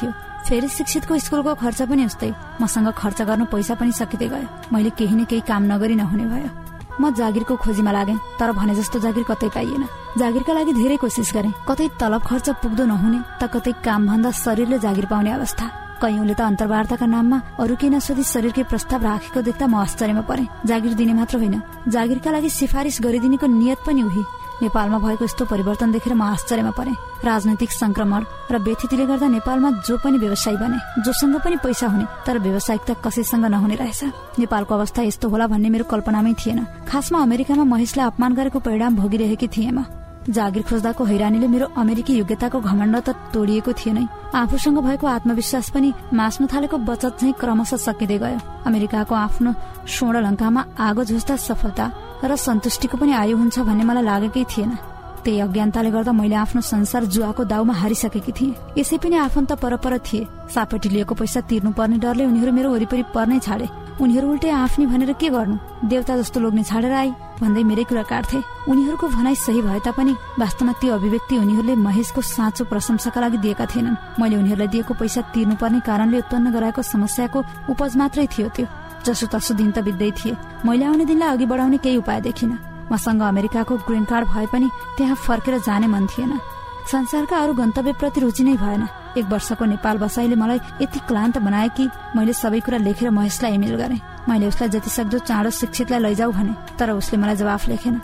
फेरि शिक्षितको स्कुलको खर्च पनि उस्तै। मसँग खर्च गर्नु पैसा पनि सकिँदै गयो। मैले केही न केही काम नगरी नहुने भयो। म जागिरको खोजीमा लागेँ, तर भने जस्तो जागिर कतै पाइएन। जागिरका लागि धेरै कोसिस गरेँ, कतै तलब खर्च पुग्दो नहुने त कतै काम भन्दा शरीरले जागिर पाउने अवस्था। कैयौंले त अन्तर्वार्ताका नाममा अरू केही नसोधी शरीरकै प्रस्ताव राखेको देख्दा म आश्चर्यमा परेँ। जागिर दिने मात्र होइन, जागिरका लागि सिफारिस गरिदिनेको नियत पनि उही। नेपालमा भएको यस्तो परिवर्तन देखेर म आश्चर्यमा परेँ। राजनैतिक संक्रमण र व्यथितिले गर्दा नेपालमा जो पनि व्यवसायी बने, जोसँग पनि पैसा हुने, तर व्यावसायिकता कसैसँग नहुने रहेछ। नेपालको अवस्था यस्तो होला भन्ने मेरो कल्पनामै थिएन। खासमा अमेरिकामा महिषलाई अपमान गरेको परिणाम भोगिरहेकी थिएँ म। जागिर खोज्दाको हैरानीले मेरो अमेरिकी योग्यताको घमण्ड त तोडिएको थिएनै, आफूसँग भएको आत्मविश्वास पनि मास्नु थालेको बचत चाहिँ क्रमशः सकिँदै गयो। अमेरिकाको आफ्नो स्वर्णलङ्कामा आगो झुस्दा सफलता र सन्तुष्टिको पनि आयु हुन्छ भन्ने मलाई लागेकै थिएन। त्यही अज्ञानताले गर्दा मैले आफ्नो संसार जुवाको दाउमा हारिसकेकी थिएँ। यसै पनि आफन्त परपर थिए। सापटी लिएको पैसा तिर्नु पर्ने डरले उनीहरू मेरो वरिपरि पर्नै छाडे। उनीहरू उल्टे आफ्नी भनेर के गर्नु, देवता जस्तो लोग्ने छाडेर आई भन्दै मेरै कुरा काट्थे। उनीहरूको भनाइ सही भए तापनि वास्तवमा त्यो अभिव्यक्ति उनीहरूले महेशको साँचो प्रशंसाका लागि दिएका थिएनन्। मैले उनीहरूलाई दिएको पैसा तिर्नुपर्ने कारणले उत्पन्न गराएको समस्याको उपज मात्रै थियो त्यो। जसो तसो दिन त बित्दै थिए। मैले आउने दिनलाई अघि बढाउने केही उपाय देखिन। मसँग अमेरिकाको ग्रीन कार्ड भए पनि त्यहाँ फर्केर जाने मन थिएन। संसारका अरू गन्तव्यप्रति रुचि नै भएन। एक वर्षको नेपाल बसाइले मलाई यति क्लान्त बनाए कि मैले सबै कुरा लेखेर महेशलाई इमेल गरेँ। मैले उसलाई जति सक्दो चाँडो शिक्षितलाई लैजाऊ भने, तर उसले मलाई जवाफ लेखेन।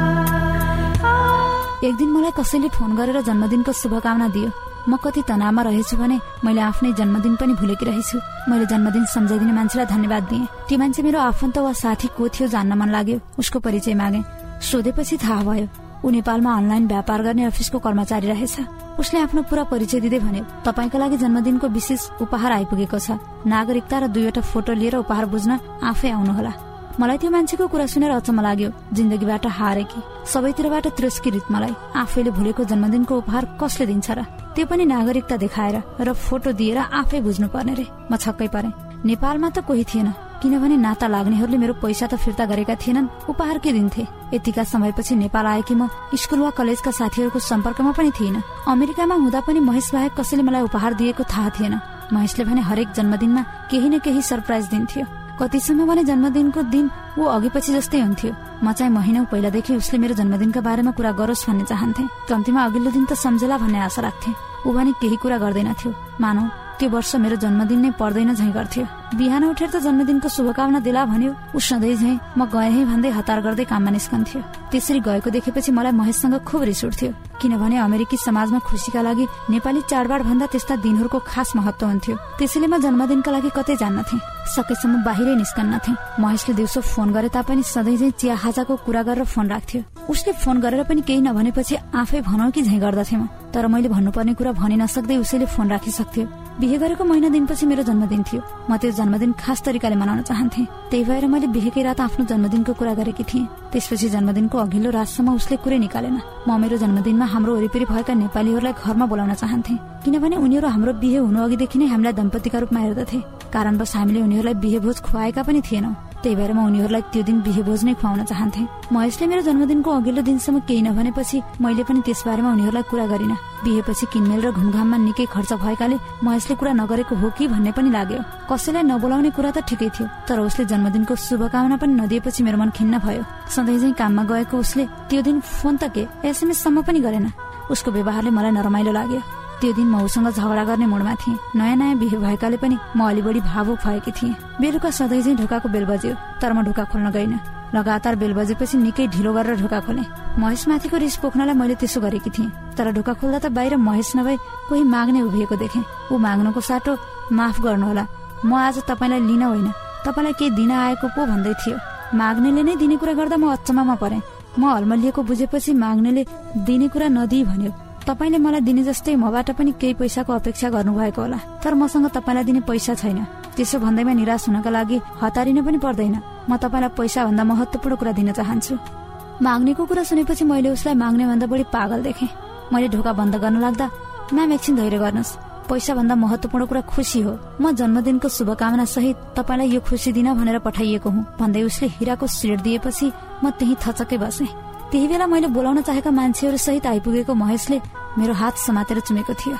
एक दिन मलाई कसैले फोन गरेर जन्मदिनको शुभकामना दियो। म कति तनावमा रहेछु भने मैले आफ्नै जन्मदिन पनि भुलेकी रहेछु। मैले जन्मदिन सम्झाइदिने मान्छेलाई धन्यवाद दिएँ। त्यो मान्छे मेरो आफन्त वा साथी को थियो जान्न मन लाग्यो। उसको परिचय मागे। सोधेपछि थाहा भयो ऊ नेपालमा अनलाइन व्यापार गर्ने अफिसको कर्मचारी रहेछ। उसले आफ्नो पूरा परिचय दिँदै भन्यो, तपाईका लागि जन्मदिनको विशेष उपहार आइपुगेको छ। नागरिकता र दुईवटा फोटो लिएर उपहार बुझ्न आफै आउनुहोला। मलाई त्यो मान्छेको कुरा सुनेर अचम्म लाग्यो। जिन्दगीबाट हारेकी, सबैतिरबाट तिरस्कृत मलाई आफैले भुलेको जन्मदिनको उपहार कसले दिन्छ र, त्यो पनि नागरिकता देखाएर र फोटो दिएर आफै बुझ्नु पर्ने रे। म छक्कै परेँ। नेपालमा त कोही थिएन, किनभने नाता लाग्नेहरूले मेरो पैसा त फिर्ता गरेका थिएनन्, उपहार के दिन्थे। यतिका समयपछि नेपाल आएकी म स्कुल वा कलेजका साथीहरूको सम्पर्कमा पनि थिएन। अमेरिकामा हुँदा पनि महेश बाहेक कसैले मलाई उपहार दिएको थाहा थिएन। महेशले भने हरेक जन्मदिनमा केही न केही सरप्राइज दिन्थ्यो। कतिसम्म भने जन्मदिनको दिन ऊ अघि पछि जस्तै हुन्थ्यो। म चाहिँ महिनौ पहिलादेखि उसले मेरो जन्मदिनका बारेमा कुरा गरोस् भन्ने चाहन्थे। कम्तीमा अघिल्लो दिन त सम्झेला भन्ने आशा राख्थे। ऊ भने केही कुरा गर्दैनथ्यो। मानौ त्यो वर्ष मेरो जन्मदिन नै पर्दैन झैं गर्थ्यो। बिहान उठेर त जन्मदिनको शुभकामना दिला भन्यो। ऊ सधैँ झैं म गए है भन्दै हतार गर्दै काममा निस्कन्थ्यो। त्यसरी गएको देखेपछि मलाई महेशसँग खुब रिस उठ्थ्यो, किनभने अमेरिकी समाजमा खुसीका लागि नेपाली चाडबाड भन्दा त्यस्ता दिनहरूको खास महत्व हुन्थ्यो। त्यसैले म जन्मदिनका लागि कतै जान्नथे, सकेसम्म बाहिरै निस्कन्नथे। महेशले दिउँसो फोन गरे तापनि सधैँ झैं चिया खाजाको कुरा गरेर फोन राख्थ्यो। उसले फोन गरेर पनि केही नभनेपछि आफै भनौ कि झैं गर्दथे म, तर मैले भन्नुपर्ने कुरा भनि नसक्दै उसैले फोन राखिसक्थ्यो। बिहे गरेको महिना दिनपछि मेरो जन्मदिन थियो। म त्यो जन्मदिन खास तरिकाले मनाउन चाहन्थे। त्यही भएर मैले बिहेकै रात आफ्नो जन्मदिनको कुरा गरेकी थिएँ। त्यसपछि जन्मदिनको अघिल्लो रातसम्म उसले कुरै निकालेन। म मेरो जन्मदिनमा हाम्रो वरिपरि भएका नेपालीहरूलाई घरमा बोलाउन चाहन्थे, किनभने उनीहरू हाम्रो बिहे हुनु अघिदेखि नै हामीलाई दम्पतिका रूपमा हेर्दथे। कारणवश हामीले उनीहरूलाई बिहे भोज खुवाएका पनि थिएनौं। त्यही भएर म उनीहरूलाई त्यो दिन बिहे भोज नै खुवाउन चाहन्थे। महेशले मेरो जन्मदिनको अघिल्लो दिनसम्म केही नभनेपछि मैले पनि त्यसबारेमा उनीहरूलाई कुरा गरिन। बिहेपछि किनमेल र घुमघाममा निकै खर्च भएकाले महेशले कुरा नगरेको हो कि भन्ने पनि लाग्यो। कसैलाई नबोलाउने कुरा त ठिकै थियो, तर उसले जन्मदिनको शुभकामना पनि नदिएपछि मेरो मन खिन्न भयो। सधैँ काममा गएको उसले त्यो दिन फोन त के एसएमएस सम्म पनि गरेन। उसको व्यवहारले मलाई नरमाइलो लाग्यो। त्यो दिन म उसँग झगडा गर्ने मोडमा थिएँ। नयाँ नयाँ बिहे भएकाले पनि म अलि बढी भावुक भएकी थिएँ। बेलुका सधैँ चाहिँ ढोकाको बेल बज्यो, तर म ढोका खोल्न गइन। लगातार बेल बजेपछि निकै ढिलो गरेर ढोका खोले। महेश माथिको रिस पोख्नलाई मैले त्यसो गरेकी थिएँ, तर ढोका खोल्दा त बाहिर महेश नभई कोही माग्ने उभिएको देखेँ। ऊ माग्नुको साटो माफ गर्नुहोला, म आज तपाईँलाई लिन होइन तपाईँलाई केही दिन आएको पो भन्दै थियो। माग्नेले नै दिने कुरा गर्दा म अचम्ममा परेँ। म हल्मलिएको बुझेपछि माग्नेले दिने कुरा नदिई भन्यो, तपाईँले मलाई दिने जस्तै मबाट पनि केही पैसाको अपेक्षा गर्नुभएको होला, तर मसँग तपाईँलाई दिने पैसा छैन। त्यसो भन्दैमा निराश हुनका लागि हतारिन पनि पर्दैन। म तपाईँलाई पैसा भन्दा महत्वपूर्ण कुरा दिन चाहन्छु। माग्नेको कुरा सुनेपछि मैले उसलाई माग्ने भन्दा बढी पागल देखेँ। मैले ढोका बन्द गर्न लाग्दा, म्याम एकछिन धैर्य गर्नुहोस्, पैसा भन्दा महत्वपूर्ण कुरा खुसी हो। म जन्मदिनको शुभकामना सहित तपाईँलाई यो खुसी दिन भनेर पठाइएको हुँ भन्दै उसले हिराको श्रेड दिएपछि म त्यही थचक्कै बसेँ। त्यही बेला मैले बोलाउन चाहेका मान्छेहरू सहित आइपुगेको महेशले मेरो हात समातेर चुमेको थियो।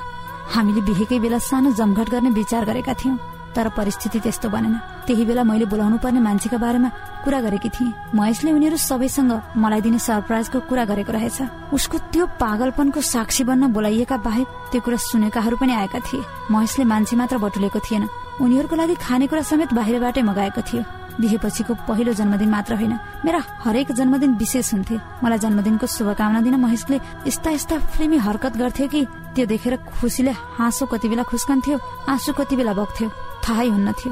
हामीले बिहेकै बेला सानो जमघट गर्ने विचार गरेका थियौं, तर परिस्थिति त्यस्तो बनेन। त्यही बेला मैले बोलाउनु पर्ने मान्छेका बारेमा कुरा गरेकी थिएँ। महेशले उनीहरू सबैसँग मलाई दिने सरप्राइजको कुरा गरेको रहेछ। उसको त्यो पागलपनको साक्षी बन्न बोलाइएका बाहेक त्यो कुरा सुनेकाहरू पनि आएका थिए। महेशले मान्छे मात्र बटुलेको थिएन, उनीहरूको लागि खानेकुरा समेत बाहिरबाटै मगाएको थियो। बिहेपछिको पहिलो जन्मदिन मात्र होइन, मेरा हरेक जन्मदिन विशेष हुन्थे। मलाई जन्मदिनको शुभकामना दिन महेशले यस्ता यस्ता फिल्मी हरकत गर्थ्यो कि त्यो देखेर खुसीले हाँसो कति बेला खुस्कन्थ्यो, आँसु कति बेला बग्थ्यो, थाहै हुन्न थियो।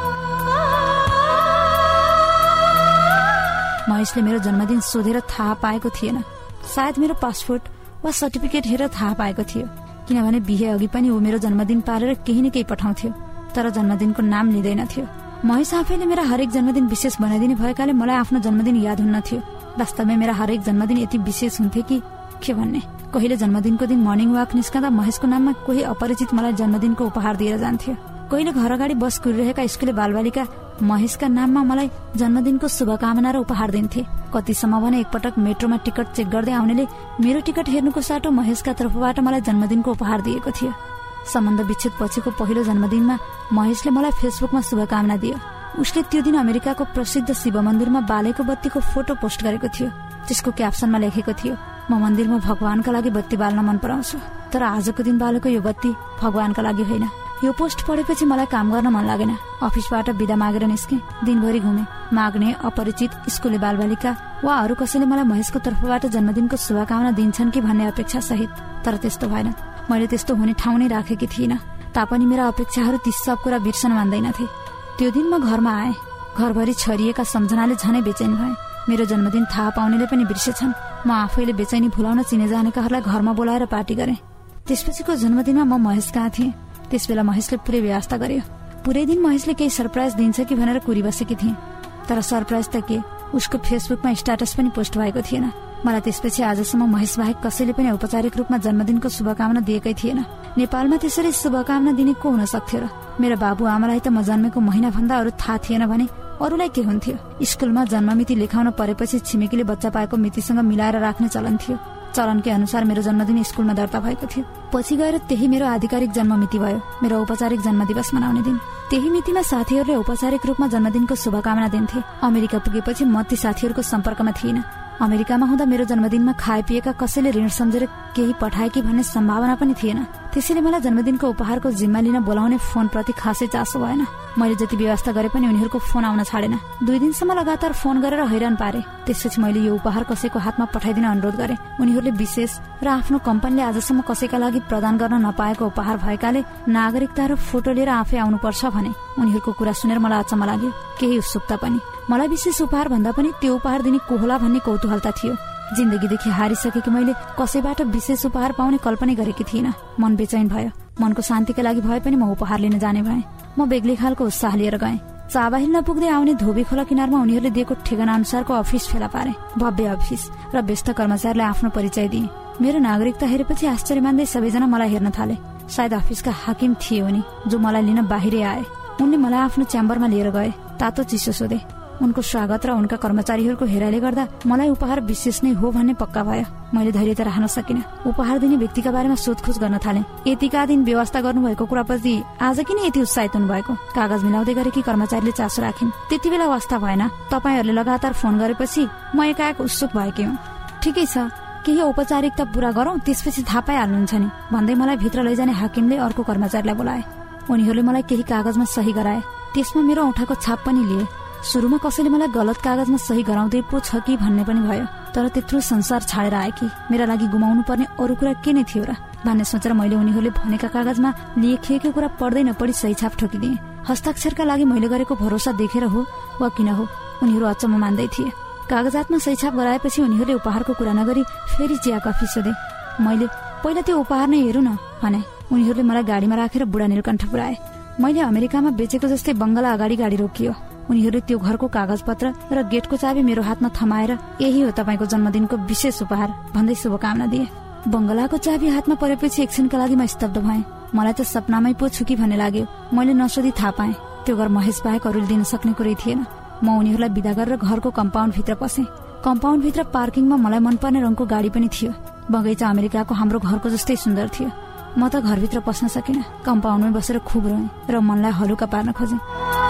महेशले मेरो जन्मदिन सोधेर थाहा पाएको थिएन, सायद मेरो पासपोर्ट वा सर्टिफिकेट हेरेर थाहा पाएको थियो, किनभने बिहे अघि पनि ऊ मेरो जन्मदिन पारेर केही न केही पठाउँथ्यो, तर जन्मदिनको नाम लिँदैन थियो। महेश आफैले मेरा हरेक जन्मदिन विशेष बनाइदिने भएकाले मलाई आफ्नो जन्मदिन याद हुन्न थियो। वास्तवमा मेरा हरेक जन्मदिन यति विशेष हुन्थे कि के भन्ने। कहिले जन्मदिनको दिन मर्निङ वाक निस्कँदा महेशको नाममा कोही अपरिचित मलाई जन्मदिनको उपहार दिएर जान्थ्यो। कहिले घर अगाडि बस कुरिरहेका स्कुले बालबालिका महेशका नाममा मलाई जन्मदिनको शुभकामना र उपहार दिन्थे। कतिसम्म भने एकपटक मेट्रोमा टिकट चेक गर्दै आउनेले मेरो टिकट हेर्नुको साटो महेशका तर्फबाट मलाई जन्मदिनको उपहार दिएको थियो। सम्बन्ध विच्छेद पछिको पहिलो जन्मदिनमा महेशले मलाई फेसबुकमा शुभकामना दियो। उसले त्यो दिन अमेरिकाको प्रसिद्ध शिव मन्दिरमा बालेको बत्तीको फोटो पोस्ट गरेको थियो। त्यसको क्याप्सनमा लेखेको थियो, म मन्दिरमा भगवानका लागि बत्ती बाल्न मन पराउँछु, तर आजको दिन बालेको यो बत्ती भगवानका लागि होइन। यो पोस्ट पढेपछि मलाई काम गर्न मन लागेन। अफिसबाट बिदा मागेर निस्के, दिनभरि घुमे। माग्ने अपरिचित स्कुले बालबालिका वा अरू कसैले मलाई महेशको तर्फबाट जन्मदिनको शुभकामना दिन्छन् कि भन्ने अपेक्षा सहित, तर त्यस्तो भएन। मैले त्यस्तो हुने ठाउँ नै राखेकी थिइनँ, तापनि मेरा अपेक्षाहरू ती सब कुरा बिर्सन मान्दैनथे। त्यो दिन म घरमा आएँ, घरभरि छरिएका सम्झनाले झनै बेचैन भए। मेरो जन्मदिन थाहा पाउनेले पनि बिर्सेछन्। म आफैले बेचैनी भुलाउन चिने जानेकाहरूलाई घरमा बोलाएर पार्टी गरेँ। त्यसपछिको जन्मदिनमा म महेश कहाँ थिएँ। त्यसबेला महेशले पुरै व्यवस्था गर्यो। पुरै दिन महेशले केही सरप्राइज दिन्छ कि भनेर कुरी बसेकी थिएँ, तर सरप्राइज त के, उसको फेसबुकमा स्ट्याटस पनि पोस्ट भएको थिएन। मलाई त्यसपछि आजसम्म महेश बाहेक कसैले पनि औपचारिक रूपमा जन्मदिनको शुभकामना दिएकै थिएन। नेपालमा त्यसरी शुभकामना दिने को हुन सक्थ्यो र? मेरा बाबु आमालाई त म जन्मेको महिना भन्दा अरू थाहा थिएन भने अरूलाई के हुन्थ्यो? स्कुलमा जन्ममिति लेखाउन परेपछि छिमेकीले बच्चा पाएको मितिसँग मिलाएर राख्ने चलन थियो। चलनकै अनुसार मेरो जन्मदिन स्कुलमा दर्ता भएको थियो। पछि गएर त्यही मेरो आधिकारिक जन्ममिति भयो, मेरो औपचारिक जन्मदिवस मनाउने दिन। त्यही मितिमा साथीहरूले औपचारिक रूपमा जन्मदिनको शुभकामना दिन्थे। अमेरिका पुगेपछि म ती साथीहरूको सम्पर्कमा थिइनँ। अमेरिकामा हुँदा मेरो जन्मदिनमा खाए पिएका कसैले ऋण सम्झेर केही पठाए कि भन्ने सम्भावना पनि थिएन। त्यसैले मलाई जन्मदिनको उपहारको जिम्मा लिन बोलाउने फोनप्रति खासै चासो भएन। मैले जति व्यवस्था गरे पनि उनीहरूको फोन आउन छाडेन। दुई दिनसम्म लगातार फोन गरेर हैरान पारे। त्यसपछि मैले यो उपहार कसैको हातमा पठाइदिन अनुरोध गरे। उनीहरूले विशेष र आफ्नो कम्पनीले आजसम्म कसैका लागि प्रदान गर्न नपाएको उपहार भएकाले नागरिकता र फोटो लिएर आफै आउनुपर्छ भने। उनीहरूको कुरा सुनेर मलाई अचम्म लाग्यो, केही उत्सुकता पनि। मलाई विशेष उपहार भन्दा पनि त्यो उपहार दिने को होला भन्ने कौतूहलता थियो। जिन्दगीदेखि हारिसकेकी मैले कसैबाट विशेष उपहार पाउने कल्पना गरेकी थिइनँ। मन बेचैन भयो। मनको शान्तिका लागि भए पनि म उपहार लिन जाने भएँ। म बेग्लै खालको उत्साह लिएर गएँ। चाबाहिल नपुग्दै आउने धोबी खोला किनारमा उनीहरूले दिएको ठेगाना अनुसारको अफिस फेला पारे। भव्य अफिस र व्यस्त कर्मचारीलाई आफ्नो परिचय दिए। मेरो नागरिकता हेरेपछि आश्चर्य मान्दै सबैजना मलाई हेर्न थाले। सायद अफिसका हाकिम थिए उनी, जो मलाई लिन बाहिरै आए। उनले मलाई आफ्नो च्याम्बरमा लिएर गए। तातो चिसो सोधे। उनको स्वागत र उनका कर्मचारीहरूको हेराइले गर्दा मलाई उपहार विशेष नै हो भन्ने पक्का भयो। मैले धैर्यता राख्न सकिनँ। उपहार दिने व्यक्तिका बारेमा सोधखोज गर्न थालेँ। यतिका दिन व्यवस्था गर्नुभएको कुराप्रति आज किन यति उत्साहित हुनुभएको? कागज मिलाउँदै गरेकी कर्मचारीले चासो राखिन्। त्यति बेला वास्ता भएन। तपाईहरूले लगातार फोन गरेपछि म एकाएक उत्सुक भएकी हुँ। ठिकै छ, केही औपचारिकता पूरा गरौँ, त्यसपछि थाहा पाइहाल्नुहुन्छ नि भन्दै मलाई भित्र लैजाने हाकिमले अर्को कर्मचारीलाई बोलाए। उनीहरूले मलाई केही कागजमा सही गराए। त्यसमा मेरो औँठाको छाप पनि लिए। सुरुमा कसैले मलाई गलत कागजमा सही गराउँदै पो छ कि भन्ने पनि भयो, तर त्यत्रो संसार छाडेर आए कि मेरा लागि गुमाउनु पर्ने अरू कुरा के नै थियो र भन्ने सोचेर मैले उनीहरूले भनेका कागजमा लेखिएको कुरा पढ्दै नपढी सही छाप ठोकिदिएँ। हस्ताक्षरका लागि मैले गरेको भरोसा देखेर हो वा किन हो, उनीहरू अचम्म मान्दै थिए। कागजातमा सही छाप गराएपछि उनीहरूले उपहारको कुरा नगरी फेरि चिया कफी सोधे। मैले पहिला त्यो उपहार नै हेरौँ न भने। उनीहरूले मलाई गाडीमा राखेर बुढा नीलकण्ठ पुऱ्याए। मैले अमेरिकामा बेचेको जस्तै बंगला अगाडि गाडी रोकियो। उनीहरूले त्यो घरको कागजपत्र र गेटको चाबी मेरो हातमा थमाएर यही हो तपाईँको जन्मदिनको विशेष उपहार भन्दै शुभकामना दिए। बंगलाको चाबी हातमा परेपछि एकछिनका लागि म स्तब्ध भएँ। मलाई त सपनामै पो छु कि भन्ने लाग्यो। मैले नसोधी थाहा पाएँ त्यो घर महेश बाहेक अरूले दिन सक्ने कुरै थिएन। म उनीहरूलाई बिदा गरेर घरको कम्पाउन्ड भित्र पसेँ। कम्पाउन्ड भित्र पार्किङमा मलाई मनपर्ने रङको गाडी पनि थियो। बगैँचा अमेरिकाको हाम्रो घरको जस्तै सुन्दर थियो। म त घरभित्र पस्न सकिनँ। कम्पाउन्डमै बसेर खुब रोएँ र मनलाई हलुका पार्न खोजेँ।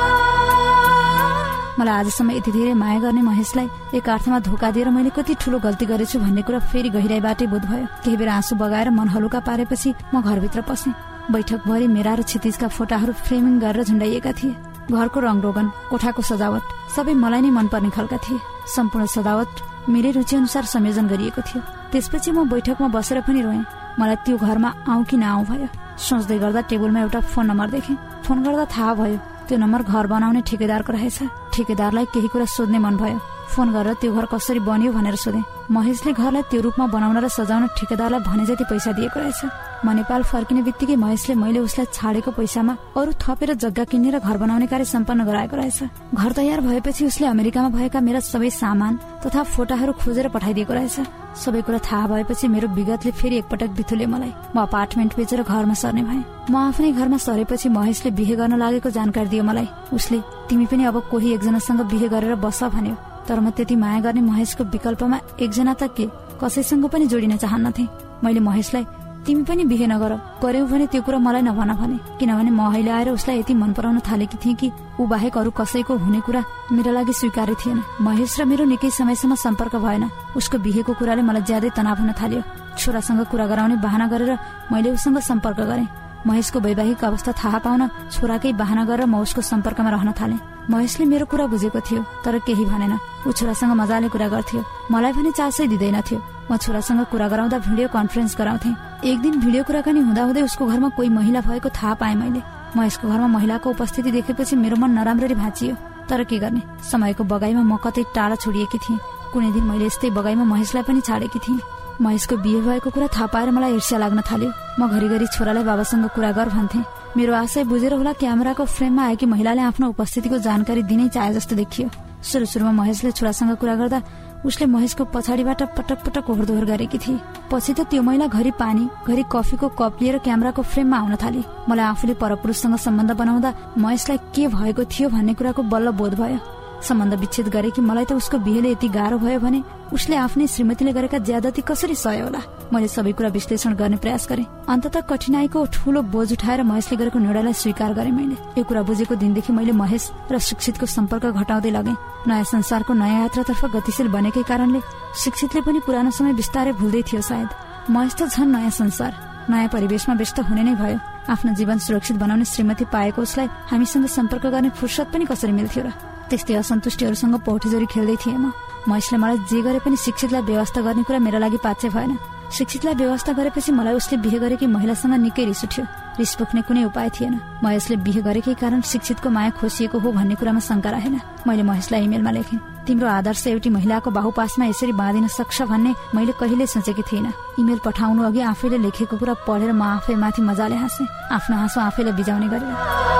मलाई आजसम्म यति धेरै माया गर्ने महेशलाई एक अर्थमा धोका दिएर मैले कति ठूलो गल्ती गरेछु भन्ने कुरा फेरि गहिराईबाटै बोध भयो। केही बेर आँसु बगाएर मन हलुका पारेपछि म घरभित्र पसेँ। बैठकभरि मेरा र क्षितिजका फोटाहरू फ्रेमिङ गरेर झुन्डाइएका थिए। घरको रङरोगन, कोठाको सजावट सबै मलाई नै मनपर्ने खालका थिए। सम्पूर्ण सजावट मेरै रुचि अनुसार संयोजन गरिएको थियो। त्यसपछि म बैठकमा बसेर पनि रोएँ। मलाई त्यो घरमा आउँ कि नआउँ भयो। सोच्दै गर्दा टेबलमा एउटा फोन नम्बर देखेँ। फोन गर्दा थाहा भयो त्यो नम्बर घर बनाउने ठेकेदारको रहेछ। ठेकेदारलाई केही कुरा सोध्ने मन भयो। फोन गरेर त्यो घर कसरी बन्यो भनेर सोधेँ। महेशले घरलाई त्यो रूपमा बनाउन र सजाउन ठेकेदारलाई भने जति पैसा दिएको रहेछ। म नेपाल फर्किने बित्तिकै महेशले मैले उसलाई छाडेको पैसामा अरू थपेर जग्गा किन्ने र घर बनाउने कार्य सम्पन्न गराएको रहेछ। घर तयार भएपछि उसले अमेरिकामा भएका मेरा सबै सामान तथा फोटाहरू खोजेर पठाइदिएको रहेछ। सबै कुरा थाहा भएपछि मेरो विगतले फेरि एकपटक बिथुले मलाई। म अपार्टमेन्ट बेचेर घरमा सर्ने भएँ। म आफ्नै घरमा सरेपछि महेशले बिहे गर्न लागेको जानकारी दियो मलाई। उसले तिमी पनि अब कोही एकजनासँग बिहे गरेर बस भन्यो। तर म त्यति माया गर्ने महेशको विकल्पमा एकजना त के कसैसँग पनि जोडिन चाहन्नथे। मैले महेशलाई तिमी पनि बिहे नगर, गर्यौ भने त्यो कुरा मलाई नभन भने। किनभने म अहिले आएर उसलाई यति मन पराउन थालेकी थिएँ कि ऊ बाहेक अरू कसैको हुने कुरा मेरो लागि स्वीकार्य थिएन। महेश र मेरो निकै समयसम्म सम्पर्क भएन। उसको बिहेको कुराले मलाई ज्यादै तनाव हुन थाल्यो। छोरासँग कुरा गराउने बहाना गरेर मैले उसँग सम्पर्क गरेँ। महेशको वैवाहिक अवस्था थाहा पाउन छोराकै बहाना गरेर म उसको सम्पर्कमा रहन थालेँ। महेशले मेरो कुरा बुझेको थियो तर केही भनेन। ऊ छोरासँग मजाले कुरा गर्थ्यो। मलाई भने चासै दिँदैनथ्यो। म छोरासँग कुरा गराउँदा भिडियो कन्फरेन्स गराउँथेँ। एक दिन भिडियो कुराकानी हुँदाहुँदै उसको घरमा कोही महिला भएको थाहा पाएँ मैले। महेशको घरमा महिलाको उपस्थिति देखेपछि मेरो मन नराम्ररी भाँचियो। तर के गर्ने, समयको बगाईमा म कतै टाढा छोडिएकी थिएँ। कुनै दिन मैले यस्तै बगाईमा महेशलाई पनि छाडेकी थिएँ। महेशको बिहे भएको कुरा थाहा पाएर मलाई ईर्ष्या लाग्न थाल्यो। म घरिघरि छोरालाई बाबासँग कुरा गर भन्थेँ। मेरो आशय बुझेर होला क्यामेराको फ्रेममा आएकी महिलाले आफ्नो उपस्थितिको जानकारी दिनै चाहे जस्तो देखियो। सुरु सुरुमा महेशले छोरासँग कुरा गर्दा उसले महेशको पछाडिबाट पटक पटक ओहोरदोहोर गरेकी थिए। पछि त त्यो महिला घरि पानी घरि कफीको कप लिएर क्यामेराको फ्रेममा आउन थाली। मलाई आफूले परपुरुषसँग सम्बन्ध बनाउँदा महेशलाई के भएको थियो भन्ने कुराको बल्ल बोध भयो। सम्बन्ध विच्छेद गरे कि मलाई त उसको बिहेले यति गाह्रो भयो भने उसले आफ्नै श्रीमतीले गरेका ज्यादती कसरी सह्यो होला। मैले सबै कुरा विश्लेषण गर्ने प्रयास गरेँ। अन्ततः कठिनाईको ठूलो बोझ उठाएर महेशले गरेको निर्णयलाई स्वीकार गरेँ। मैले यो कुरा बुझेको दिनदेखि मैले महेश र शिक्षितको सम्पर्क घटाउँदै लगेँ। नयाँ संसारको नयाँ यात्रातर्फ गतिशील बनेकै कारणले शिक्षितले पनि पुरानो समय बिस्तारै भुल्दै थियो सायद। महेश त झन् नयाँ संसार नयाँ परिवेशमा व्यस्त हुने नै भयो। आफ्नो जीवन सुरक्षित बनाउने श्रीमती पाएको उसलाई हामीसँग सम्पर्क गर्ने फुर्सद पनि कसरी मिल्थ्यो र। त्यस्तै असन्तुष्टिहरूसँग पौठीजोरी खेल्दै थिएँ म। महेशले मलाई जे गरे पनि शिक्षितलाई व्यवस्था गर्ने कुरा मेरा लागि पाच्य भएन। शिक्षितलाई व्यवस्था गरेपछि मलाई उसले बिहे गरेकी महिलासँग निकै रिस उठ्यो। रिस पोख्ने कुनै उपाय थिएन। महेशले बिहे गरेकै कारण शिक्षितको माया खोसिएको हो भन्ने कुरामा शंका रहेन। मैले महेशलाई इमेलमा लेखेँ, तिम्रो आदर्श एउटी महिलाको बाहुपासमा यसरी बाँधिन सक्छ भन्ने मैले कहिले सोचेकी थिइनँ। इमेल पठाउनु अघि आफैले लेखेको कुरा पढेर म आफै माथि मजाले हाँसेँ। आफ्नो हाँसो आफैले बिजाउने गरेँ।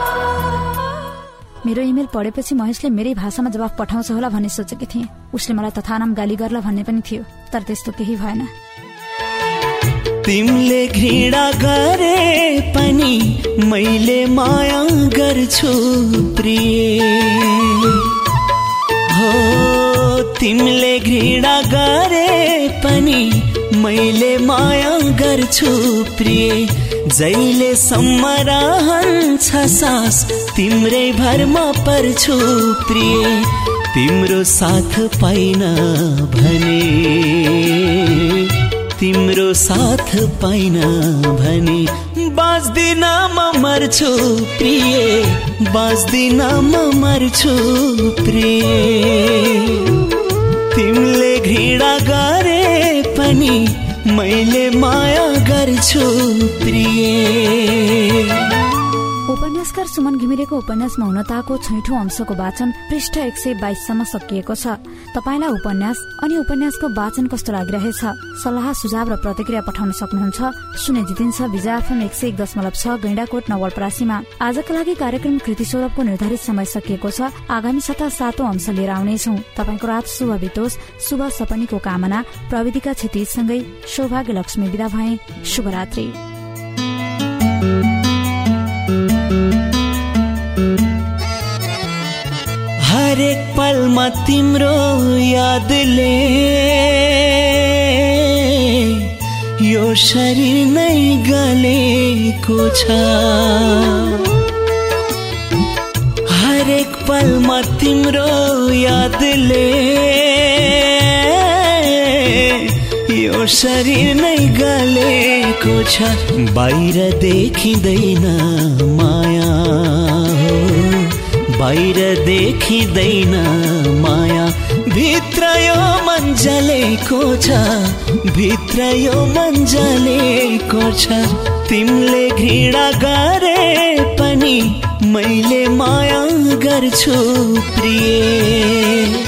मेरो इमेल पढेपछि महेशले मेरै भाषामा जवाफ पठाउँछ होला भन्ने सोचेकी थिएँ। उसले मलाई तथानाम गाली गर्ला भन्ने पनि थियो, तर त्यस्तो केही भएन। तिमीले घृणा गरे पनि मैले माया गर्छु प्रिय हो। तिमीले घृणा गरे पनि मैले माया गर्छु प्रिय। जहिले सम्म रहन्छ सास तिम्रै भरमा पर्छु प्रिय। तिम्रो साथ पाइन भने तिम्रो साथ पाइन भने बाँच्दिन म मर्छु प्रिय। बाँच्दिन म मर्छु प्रिय। तिमीले घृणा गरे पनि मैले माया गर्छु प्रिय। उपन्यासकार सुमन घिमिरेको उपन्यासमा हुनताको छैठौं अंशको वाचन पृष्ठ एक सय बाइससम्म सकिएको छ। तपाईलाई उपन्यास अनि उपन्यासको वाचन कस्तो लागिरहेछ? सल्लाह सुझाव र प्रतिक्रिया पठाउन सक्नुहुन्छ। सुने जितिन्छ विजय एफएम एक सय एक दशमलव छ गैंडाकोट नवलपरासीमा। आजका लागि कार्यक्रम कृति सौरभको निर्धारित समय सकिएको छ। आगामी सप्ताह सातौं अंश लिएर आउनेछौ। तपाईको रात शुभ बितोस्, शुभ सपनीको कामना। प्रविधिका क्षतिसँगै सौभाग्य लक्ष्मी विदा भए। शुभरात्रि। हरेक पलमा तिम्रो यादले यो शरीर नै गलेको छ। हरेक पलमा तिम्रो यादले यो शरीर नै गलेको छ। बाहिर देखिँदैन माया हो, बाहिर देखिँदैन माया, भित्र यो मन जलेको छ, भित्र यो मन जलेको छ। तिमीले घृणा गरे पनि मैले माया गर्छु प्रिय।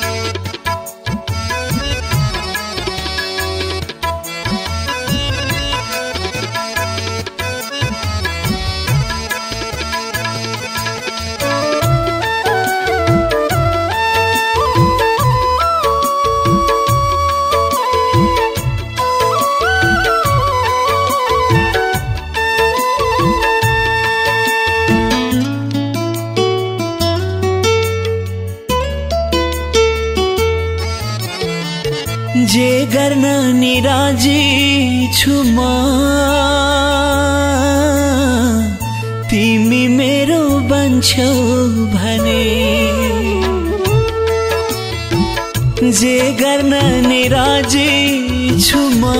जे गर्न निराजी छु म तिमी मेरो बन्छौ भने, जे गर्न निराजी छु म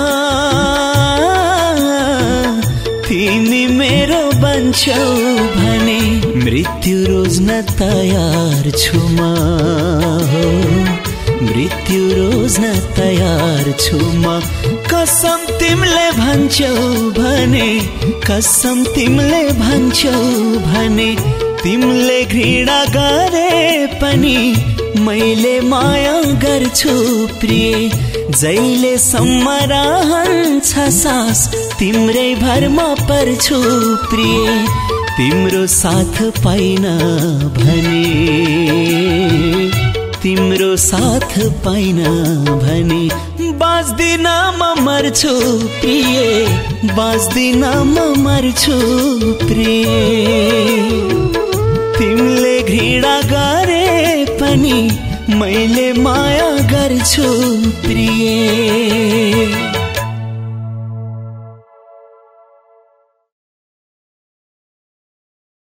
तिमी मेरो बन्छौ भने, मृत्यु रोज्न तयार छु म हो, मृत्यु रोज्न तयार छु म। कसम तिमीले भन्छौ भने, कसम तिमीले भन्छौ भने, तिमीले घृणा गरे पनि मैले माया गर्छु प्रिय। जहिलेसम्म रहन्छ सास तिम्रै भरमा पर्छु प्रिय। तिम्रो साथ पाइन भने, तिम्रो साथ पाइन भने, बाँच्दिन म मर्छु प्रिय, बाँच्दिन म मर्छु प्रिय। तिमीले घृणा गरे पनि मैले माया गर्छु प्रिय।